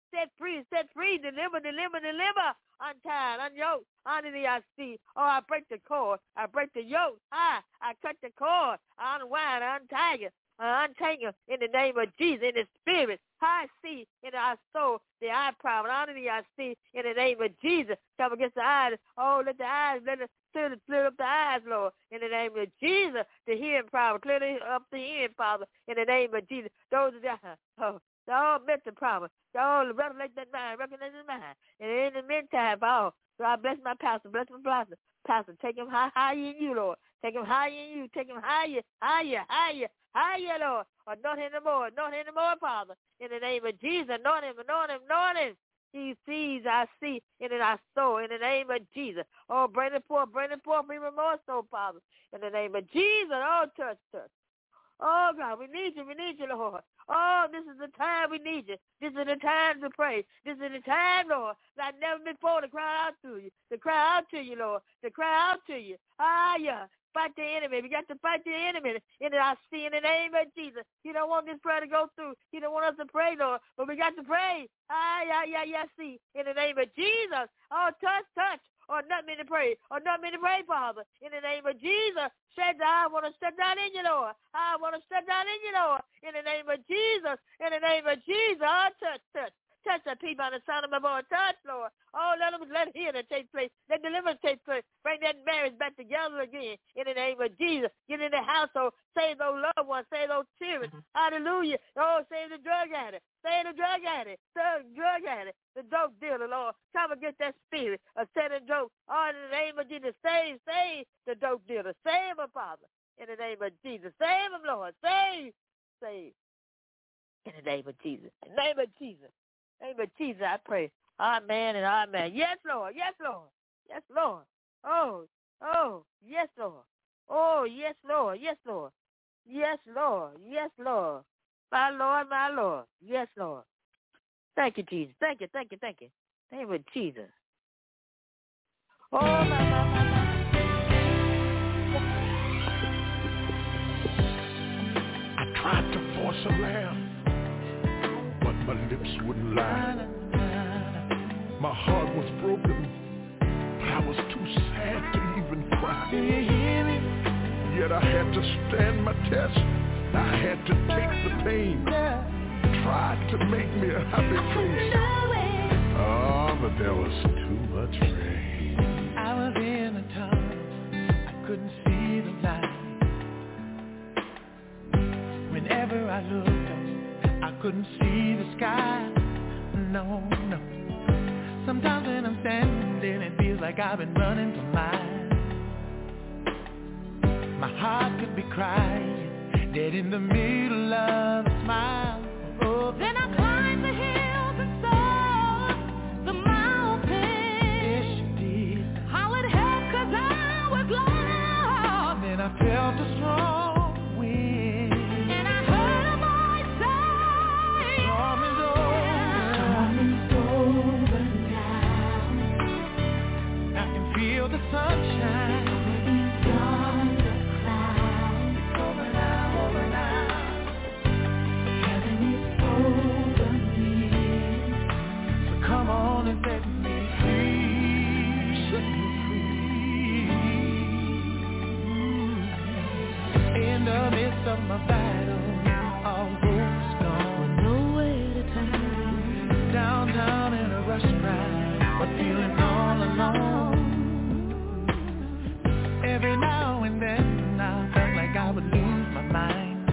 Speaker 2: set free, set free, deliver, deliver, deliver, untied, unyoked, under the I see. Oh, I break the cord, I break the yoke, I, I cut the cord, I unwind, I untie you, I untangle in the name of Jesus, in the spirit. I see in our soul the eye problem. Honor the I see in the name of Jesus. Come against the eyes. Oh, let the eyes, let it clear, clear up the eyes, Lord, in the name of Jesus. The hearing problem, clear up the hearing problem in the name of Jesus. Those are the, oh, the all mental problem. The all revelate that mind, recognize that mind. And in the meantime, oh, so I bless my pastor, bless my pastor. Pastor, take him high, higher in you, Lord. Take him higher in you. Take him higher, higher, higher, higher, Lord. Anoint him more, anoint him more, Father. In the name of Jesus, anoint him, anoint him, anoint him. He sees, I see, in our soul, in the name of Jesus. Oh, bring it forth, bring it forth, even more so, Father. In the name of Jesus, oh, touch, touch. Oh, God, we need you, we need you, Lord. Oh, this is the time we need you. This is the time to pray. This is the time, Lord, like never before to cry out to you, to cry out to you, Lord, to cry out to you. Ah, yeah. Fight the enemy. We got to fight the enemy. In the I see in the name of Jesus. You don't want this prayer to go through. You don't want us to pray, Lord, but we got to pray. Ah, yeah, yeah, yeah, see. In the name of Jesus. Oh, touch, touch. Or not me to pray. Or not me to pray, Father. In the name of Jesus. Shut down. I want to shut down in you, Lord. I want to shut down in you, Lord. In the name of Jesus. In the name of Jesus. Oh, touch, touch. Touch the people on the sound of my voice. Touch, Lord. Oh, let them let healing take place. Let deliverance take place. Bring that marriage back together again. In the name of Jesus. Get in the household. Save those loved ones. Save those children. Mm-hmm. Hallelujah. Oh, save the drug addict. Save the drug addict. Save the drug addict. The dope dealer, Lord. Come against that spirit of selling dope. Oh, in the name of Jesus. Save, save the dope dealer. Save him, Father. In the name of Jesus. Save him, Lord. Save. Save. In the name of Jesus. In the name of Jesus. In the name of Jesus, I pray. Amen and amen. Yes, Lord. Yes, Lord. Yes, Lord. Oh, oh, yes, Lord. Oh, yes, Lord. Yes, Lord. Yes, Lord. Yes, Lord. My Lord, my Lord. Yes, Lord. Thank you, Jesus. Thank you, thank you, thank you. In the name of Jesus. Oh, my, my, my, my.
Speaker 3: I tried to force a laugh, but my lips wouldn't lie. My heart was broken, but I was too sad to even cry.
Speaker 5: Do you hear me?
Speaker 3: Yet I had to stand my test. I had to take the pain. Tried to make me a happy face. Oh, but there was too much rain.
Speaker 5: I was in a tunnel. I couldn't see the light. Whenever I looked up, I couldn't see the sky. No, no. Sometimes when I'm standing, it feels like I've been running for miles. My heart could be crying, dead in the middle of a smile. Oh,
Speaker 1: then I climbed the hills and saw the mountains.
Speaker 5: Yes, you did.
Speaker 1: How it helped 'cause I was lost.
Speaker 5: Then I felt a strong wind,
Speaker 1: and I heard a voice say,
Speaker 5: storm is over.
Speaker 1: Storm is over.
Speaker 5: Feel the sunshine.
Speaker 1: Beyond the clouds.
Speaker 5: It's over now, over now.
Speaker 1: Heaven is over me.
Speaker 5: So come on and set me free. Set me free. In the midst of my battle, all hope's gone.
Speaker 1: No way to turn.
Speaker 5: Downtown in a rush ride, but feeling all alone. Every now and then I felt like I would lose my mind.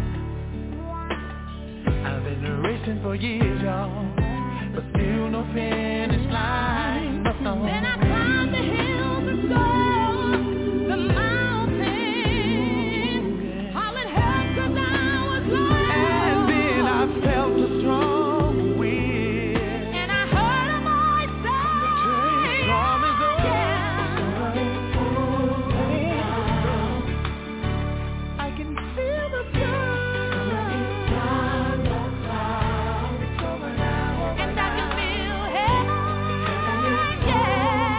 Speaker 5: I've been racing for years, y'all, but still no finish line. But no.
Speaker 1: Then I climbed the hills and saw the mountains. All it helped 'cause I was lost.
Speaker 5: And then I felt a strong wind,
Speaker 1: and I heard a voice say,
Speaker 5: the storm is over.
Speaker 1: And I can feel heaven, yeah.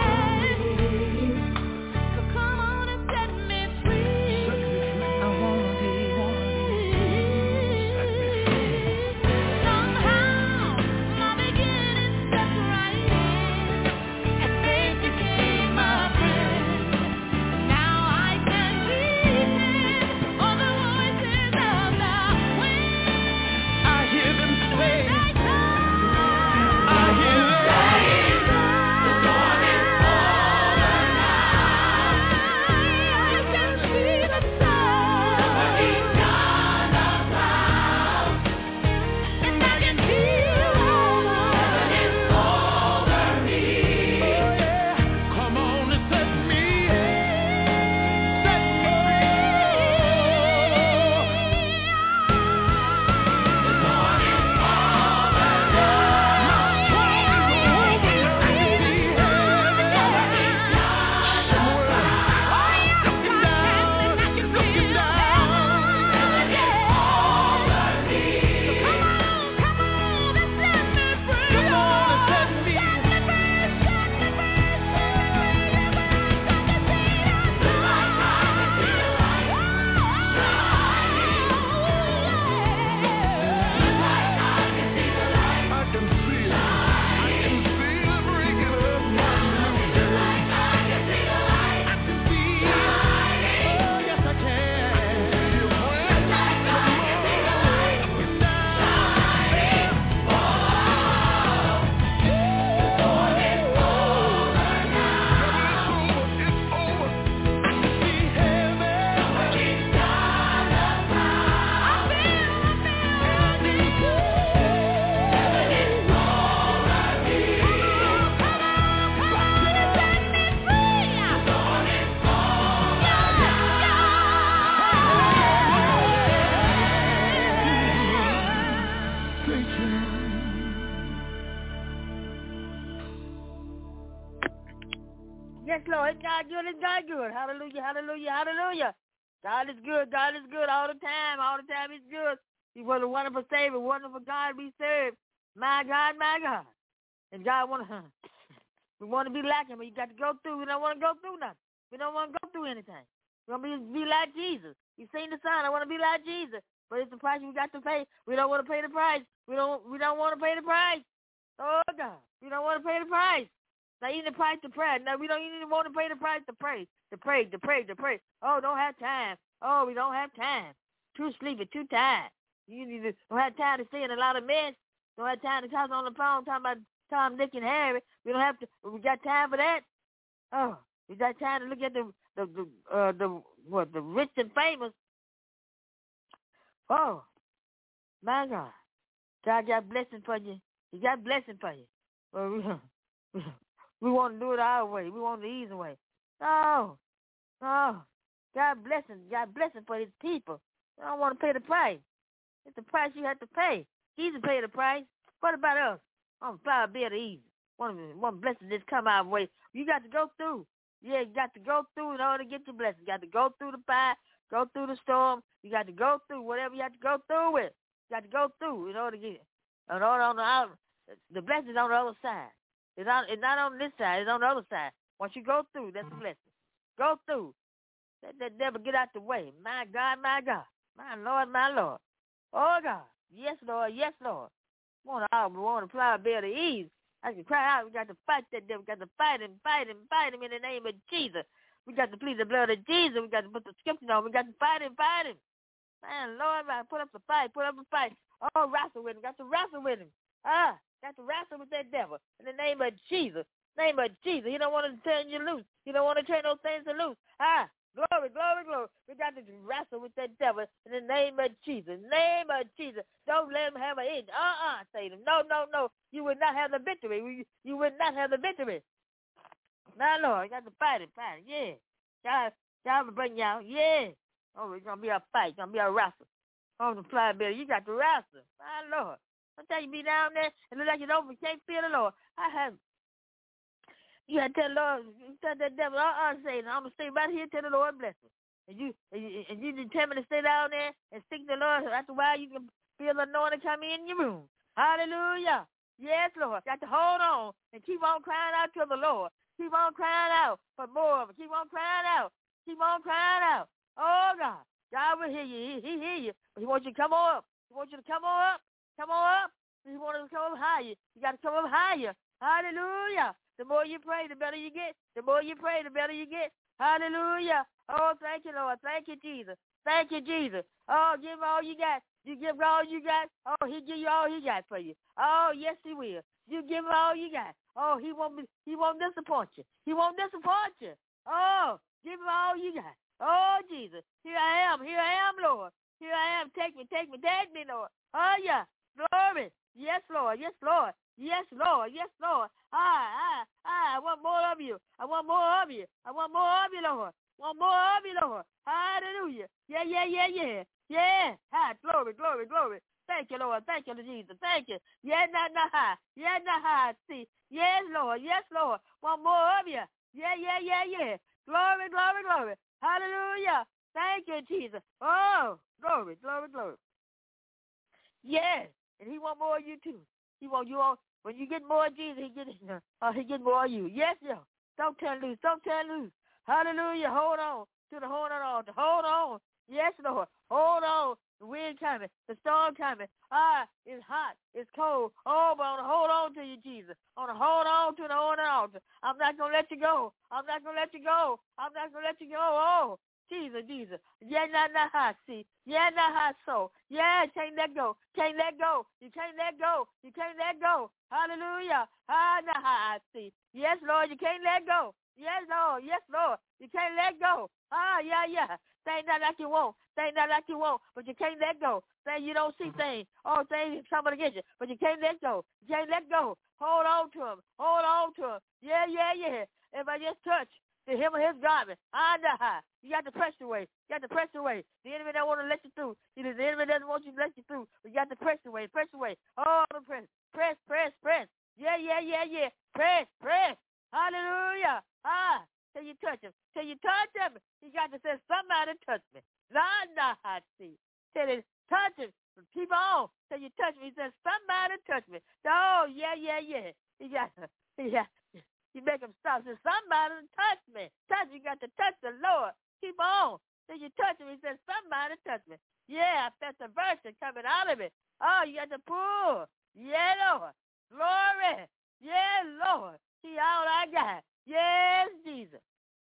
Speaker 2: Yes, Lord. It's God good. It's God good. Hallelujah, hallelujah, hallelujah. God is good. God is good all the time. All the time He's good. He was a wonderful Savior, wonderful God we serve. My God, my God. And God want to, we want to be like Him. But you got to go through. We don't want to go through nothing. We don't want to go through anything. We want to be, be like Jesus. You seen the Son. I want to be like Jesus. But it's the price we got to pay. We don't want to pay the price. We don't. We don't want to pay the price. Oh God, we don't want to pay the price. Now even the price to pray. No, we don't even want to pay the price to pray. To pray, to pray, to pray. Oh, don't have time. Oh, we don't have time. Too sleepy, too tired. You need to, don't have time to stay in a lot of mess. Don't have time to talk on the phone talking about Tom, Dick, and Harry. We don't have to. We got time for that. Oh, we got time to look at the the the uh, the what the rich and famous. Oh, my God, God got blessing for you. He got blessing for you. Well, we, we want to do it our way. We want the easy way. No, no. God blessing, God blessing for His people. You don't want to pay the price. It's the price you have to pay. Jesus paid the price. What about us? I'm far better easy. One, one blessing just come our way. You got to go through. Yeah, you got to go through in order to get your blessing. You got to go through the fire, go through the storm. You got to go through whatever you have to go through with. You got to go through in order to get it. In order on the out, the blessing's on the other side. It's, on, it's not on this side. It's on the other side. Once you go through, that's the blessing. Go through. Let that devil get out the way. My God, my God. My Lord, my Lord. Oh, God. Yes, Lord. Yes, Lord. We want to, we want to apply a bit of ease. I can cry out. We got to fight that devil. We got to fight him, fight him, fight him in the name of Jesus. We got to plead the blood of Jesus. We got to put the scripture on. We got to fight him, fight him. Man, Lord, man, put up the fight, put up the fight. Oh, wrestle with him. Got to wrestle with him. Ah, got to wrestle with that devil in the name of Jesus. Name of Jesus. He don't want to turn you loose. He don't want to turn those things to loose. Ah, glory, glory, glory. We got to wrestle with that devil in the name of Jesus. Name of Jesus. Don't let him have an inch. Uh-uh, Satan. No, no, no. You will not have the victory. You, you will not have the victory. Now, Lord, you got to fight it, fight it. Yeah. God, God will bring you out. Yeah. Oh, it's going to be a fight. It's going to be a wrestle. On the fly bill, you got to wrestle. My Lord. Sometimes you be down there and look like you don't, you can't feel the Lord. I have, you got to tell the Lord, tell that devil, uh-uh, Satan, I'm going to stay right here till the Lord bless me. And you, and you, and you determined to stay down there and seek the Lord. After a while, you can feel the anointing coming in your room. Hallelujah. Yes, Lord. Got to hold on and keep on crying out to the Lord. Keep on crying out for more of it. Keep on crying out. Keep on crying out. Oh, God. God will hear you. He, he hear you. But He wants you to come on up. He wants you to come on up. Come on up. He wants you to come up higher. You got to come up higher. Hallelujah. The more you pray, the better you get. The more you pray, the better you get. Hallelujah. Oh, thank you, Lord. Thank you, Jesus. Thank you, Jesus. Oh, give all you got. You give all you got. Oh, He give you all He got for you. Oh, yes, He will. You give him all you got. Oh, He won't be, He won't disappoint you. He won't disappoint you. Oh, give him all you got. Oh, Jesus. Here I am. Here I am, Lord. Here I am. Take me, take me, take me, Lord. Oh, yeah. Glory. Yes, Lord. Yes, Lord. Yes, Lord. Yes, Lord. I, I, I want more of you. I want more of you. I want more of you, Lord. I want more of you, Lord. Hallelujah. Yeah, yeah, yeah, yeah. Yeah. Hi. Glory, glory, glory. Thank you, Lord. Thank you, Jesus. Thank you. Yeah, nah, nah, hi. Yeah, nah, hi. See. Yes, Lord. Yes, Lord. Want more of you. Yeah, yeah, yeah, yeah. Glory, glory, glory. Hallelujah. Thank you, Jesus. Oh, glory, glory, glory. Yes. And He want more of you, too. He want you all. When you get more of Jesus, He get, uh, he get more of you. Yes, yeah. Don't turn loose. Don't turn loose. Hallelujah. Hold on to the hold on altar. Hold on. Yes, Lord. Hold on. The wind coming. The storm coming. Ah, it's hot. It's cold. Oh, but I want to hold on to you, Jesus. I want to hold on to the hold on altar. I'm not going to let you go. I'm not going to let you go. I'm not going to let you go. Oh, Jesus, Jesus. Yeah, nah, nah, ha, see. Yeah, nah, ha, so. Yeah, can't let go. Can't let go. You can't let go. You can't let go. Hallelujah. Ah, nah, ha, see. Yes, Lord, you can't let go. Yes, Lord. Yes, Lord. You can't let go. Ah, yeah, yeah. Things not like you want. Things not like you want, but you can't let go. Things you don't see things. Oh, things coming against you, but you can't let go. You can't let go. Hold on to Him. Hold on to Him. Yeah, yeah, yeah. If I just touch, The hem of his garment. Ah, you got to press your way. You got to press your way. The enemy don't want to let you through. The enemy doesn't want you to let you through. But you got to press your way. Press your way. Oh, press, press, press, press. Yeah, yeah, yeah, yeah. Press, press. Hallelujah. Ah, till you touch him. Till you touch him. You got to say, somebody touch me. Nah, nah, I see. Till it touch him. Keep on. Till you touch me. He says, somebody touch me. Oh, yeah, yeah, yeah. You got to, yeah. You make him stop. Say, somebody touch me. Touch. You got to touch the Lord. Keep on. Till you touch him. He says, somebody touch me. Yeah, I felt the virtue coming out of it. Oh, you got to pull. Yeah, Lord. Glory. Yeah, Lord. See all I got. Yes, Jesus.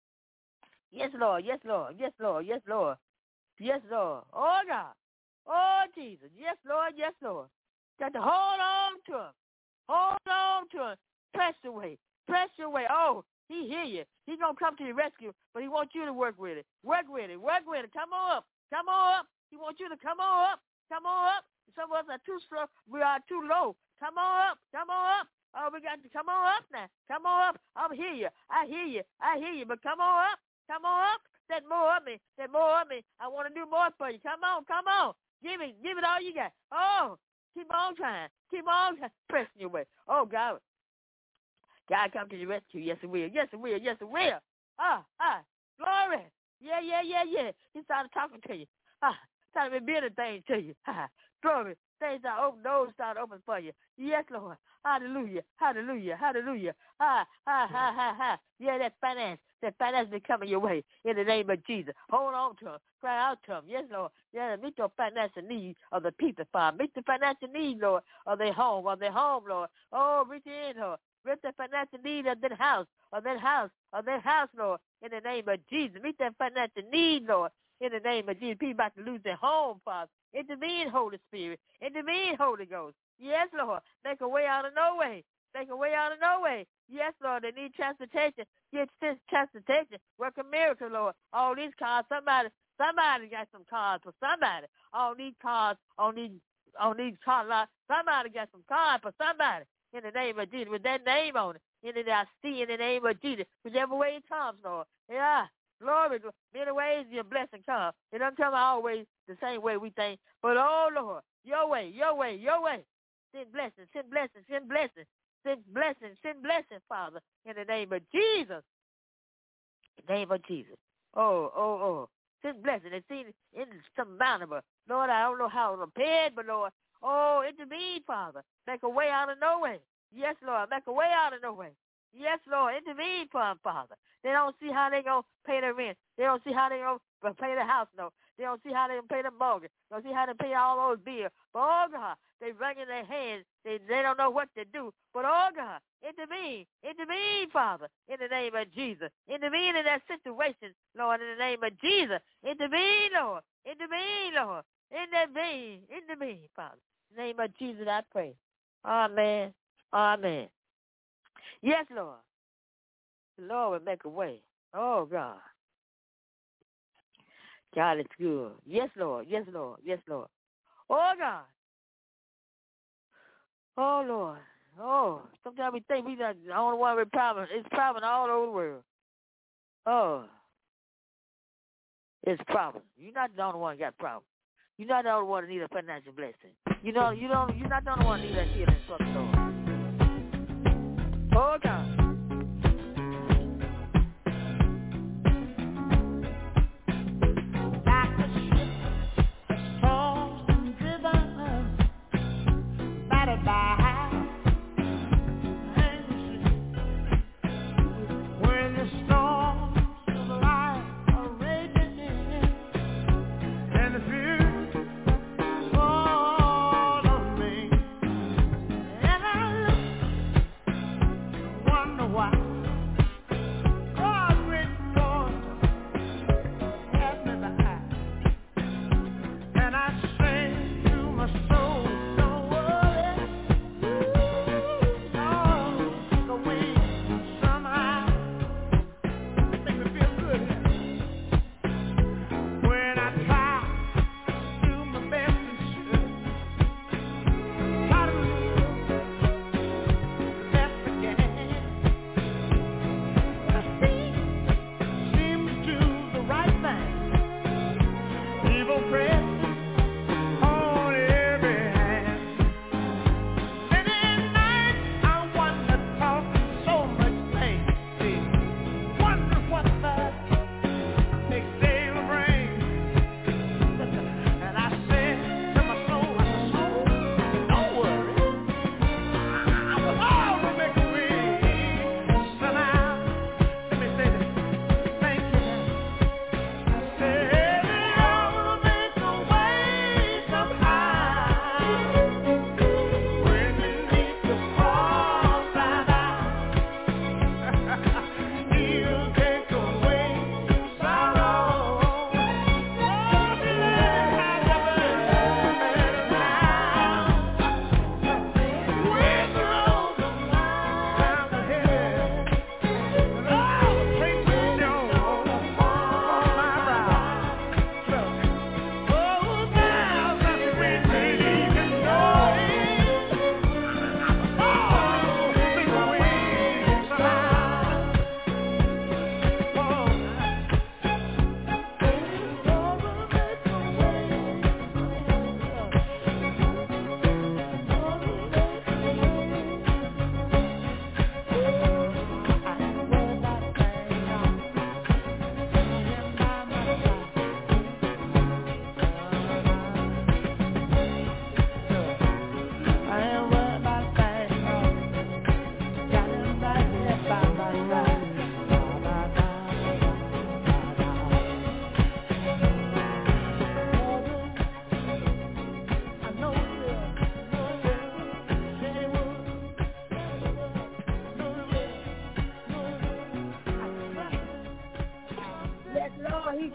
Speaker 2: Yes, Lord. Yes, Lord. Yes, Lord. Yes, Lord. Yes, Lord. Oh, God. Oh, Jesus. Yes, Lord. Yes, Lord. Got to hold on to him. Hold on to him. Press your way. Press your way. Oh, he hear you. He going to come to your rescue, but he wants you to work with it. Work with it. Work with it. Come on up. Come on up. He wants you to come on up. Come on up. Some of us are too slow. We are too low. Come on up. Come on up. Oh, we got to come on up now. Come on up. I hear you. I hear you. I hear you. But come on up. Come on up. Said more of me. Said more of me. I want to do more for you. Come on. Come on. Give it. Give it all you got. Oh, keep on trying. Keep on trying. Pressing your way. Oh, God. God come to your rescue. Yes, it will. Yes, it will. Yes, it will. Ah, ah. Glory. Yeah, yeah, yeah, yeah. He started talking to you. Ah, started revealing things to you. Ah, glory. Things are open. Doors start open for you. Yes, Lord. Hallelujah. Hallelujah. Hallelujah. Ha, ha, ha, ha, ha. Yeah, that finance. That finance is coming your way in the name of Jesus. Hold on to him. Cry out to him. Yes, Lord. Yeah, meet your financial needs of the people, Father. Meet the financial needs, Lord, of their home, of their home, Lord. Oh, reach in, Lord. Meet the financial need of that house, of that house, of that house, Lord, in the name of Jesus. Meet that financial need, Lord, in the name of Jesus. People about to lose their home, Father. Intervene, Holy Spirit. Intervene, Holy Ghost. Yes, Lord. Make a way out of no way. Make a way out of no way. Yes, Lord. They need transportation. Get transportation. Work a miracle, Lord. All these cars, somebody, somebody got some cars for somebody. All these cars, on these, on these car lots, somebody got some cars for somebody. In the name of Jesus, with that name on it. In the I see in the name of Jesus. Whichever way it comes, Lord. Yeah. Glory. Many ways your blessing comes. It doesn't come always the same way we think. But, oh, Lord, your way, your way, your way. Send blessings, send blessings, send blessings. Send blessings, send blessings, Father. In the name of Jesus. In the name of Jesus. Oh, oh, oh. Send blessings. It seems insurmountable. Lord, I don't know how to pay it, but, Lord, oh, intervene, Father. Make a way out of no way. Yes, Lord. Make a way out of no way. Yes, Lord. Intervene for them, Father. They don't see how they going to pay their rent. They don't see how they going to pay the house note. They don't see how they going to pay the mortgage. They don't see how to pay all those bills. But, oh, God, they wringing their hands. They, they don't know what to do. But, oh, God, intervene. Intervene, Father, in the name of Jesus. Intervene in that situation, Lord, in the name of Jesus. Intervene, Lord. Intervene, Lord. Intervene. Intervene, Father. In the name of Jesus, I pray. Amen. Amen. Yes, Lord. The Lord will make a way. Oh, God. God is good. Yes, Lord. Yes, Lord. Yes, Lord. Oh, God. Oh, Lord. Oh, sometimes we think we're not the only one with problems. It's problems all over the world. Oh. It's problems. You're not the only one who got problems. You're not the only one who need a financial blessing. You know, you don't. You're not the only one who need that healing from the Lord. Oh, God.
Speaker 1: Like a ship that's tossed and driven, battered by high anguish. When the storms of life are raging and the fear fall on me, and I look, wonder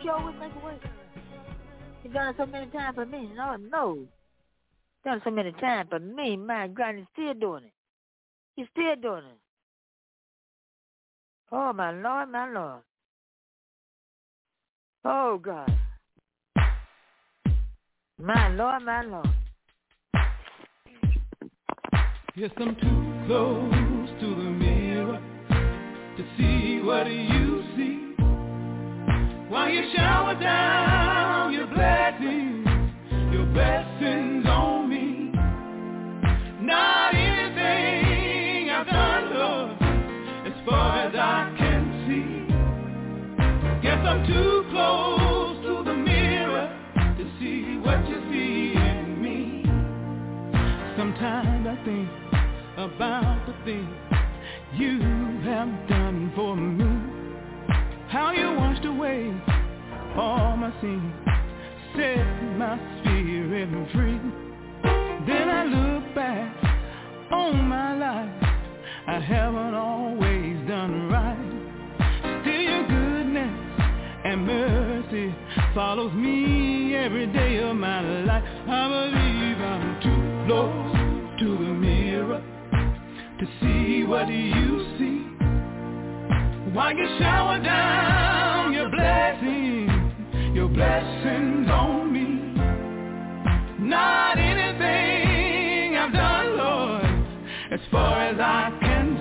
Speaker 2: sure would make a way. He's done it so many times for me. No, no. He's done it so many times for me. My God, he's still doing it. He's still doing it. Oh, my Lord, my Lord. Oh, God. My Lord, my Lord.
Speaker 5: Yes, I'm too close to the mirror to see what you see. While you shower down your blessings, your blessings on me. Not anything I've done, Lord, as far as I can see. Guess I'm too close to the mirror to see what you see in me. Sometimes I think about the things you have done for me. How you washed away all my sins, set my spirit free. Then I look back on my life, I haven't always done right. Still your goodness and mercy follows me every day of my life. I believe I'm too close to the mirror to see what you see. While you shower down your blessings, your blessings on me. Not anything I've done, Lord, as far as I can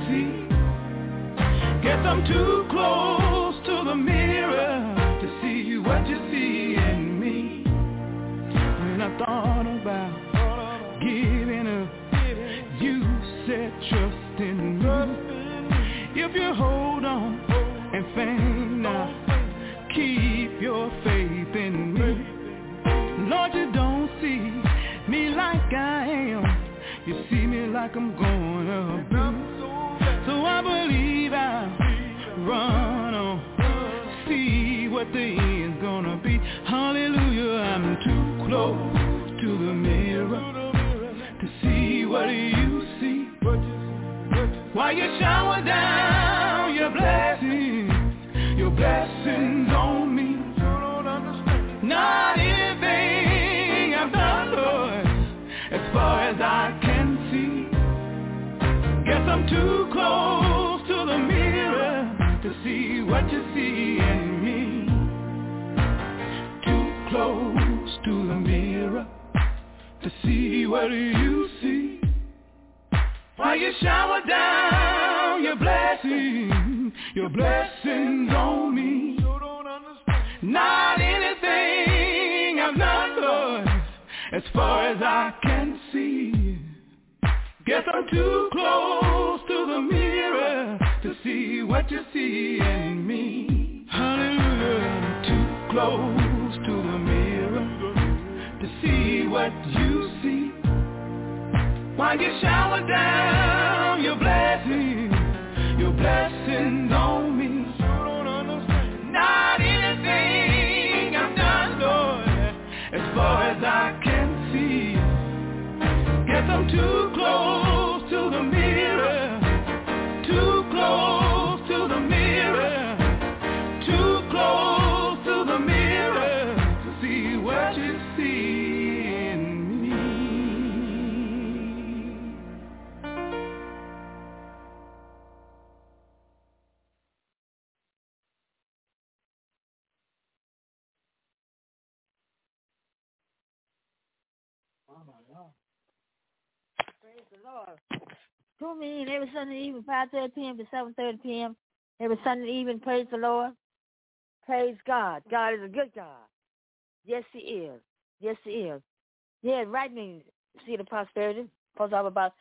Speaker 5: see. Guess I'm too close to the mirror to see what you see in me. When I thought about giving up, you said trust in me. If you hold on and faint now, keep your faith in me. Lord, you don't see me like I am, you see me like I'm going to be. So I believe I'll run on, see what the end's gonna be. Hallelujah, I'm too close to the mirror to see what you see. While you shower down your blessings, your blessings on me. Not anything I've done, Lord, as far as I can see. Guess I'm too close to the mirror to see what you see in me. Too close to the mirror to see what you see. While you shower down your blessings, your blessings on me. Not anything I've done, Lord, as far as I can see. Guess I'm too close to the mirror to see what you see in me. Hallelujah, I'm too close to the mirror to see what you see. While you shower down your blessings, your blessings on me. Not anything I've done, Lord, as far as I can see. Guess I'm too close to the mirror, too close to the mirror, too close to the mirror to see what you see in me.
Speaker 2: Praise the Lord. Tune me in every Sunday evening, five thirty p.m. to seven thirty p.m. Every Sunday evening, praise the Lord. Praise God. God is a good God. Yes, He is. Yes, He is. Yeah, write me, Seed of Prosperity. Post office box.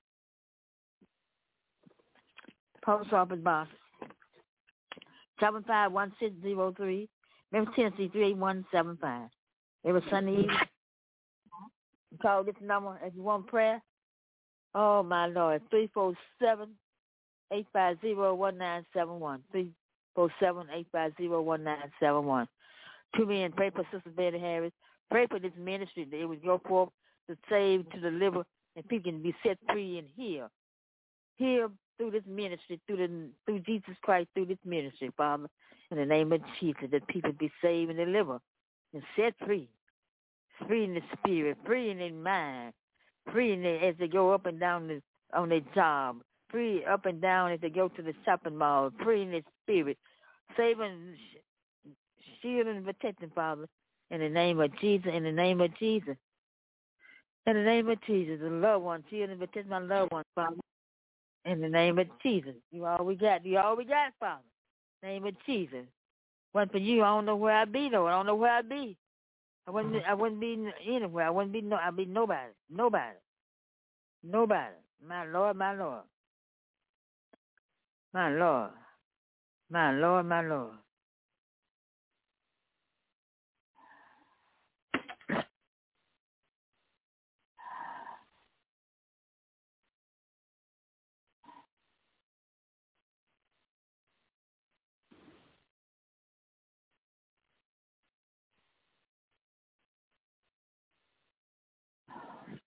Speaker 2: Post office box. seven five one six zero three. Memphis, Tennessee, three eight one seven five. Every Sunday evening. Call this number if you want prayer. Oh, my Lord. three four seven, eight five zero, one nine seven one. three four seven, eight five zero, one nine seven one. Tune in and pray for Sister Betty Harris. Pray for this ministry that it would go forth to save, to deliver, and people can be set free and healed. heal through this ministry, through the through Jesus Christ, through this ministry, Father. In the name of Jesus, that people be saved and delivered and set free. Free in the spirit, free in their mind, free in their, as they go up and down the, on their job, free up and down as they go to the shopping mall, free in their spirit, saving, shielding, and protecting, Father. In the name of Jesus, in the name of Jesus. In the name of Jesus, the loved one, shielding and protecting my loved ones, Father. In the name of Jesus. You all we got. You all we got, Father. In the name of Jesus. Wasn't for you, I don't know where I'd be, though. I don't know where I'd be. I wouldn't. I wouldn't be anywhere. I wouldn't be. No. I'd be nobody. Nobody. Nobody. My Lord. My Lord. My Lord. My Lord. My Lord.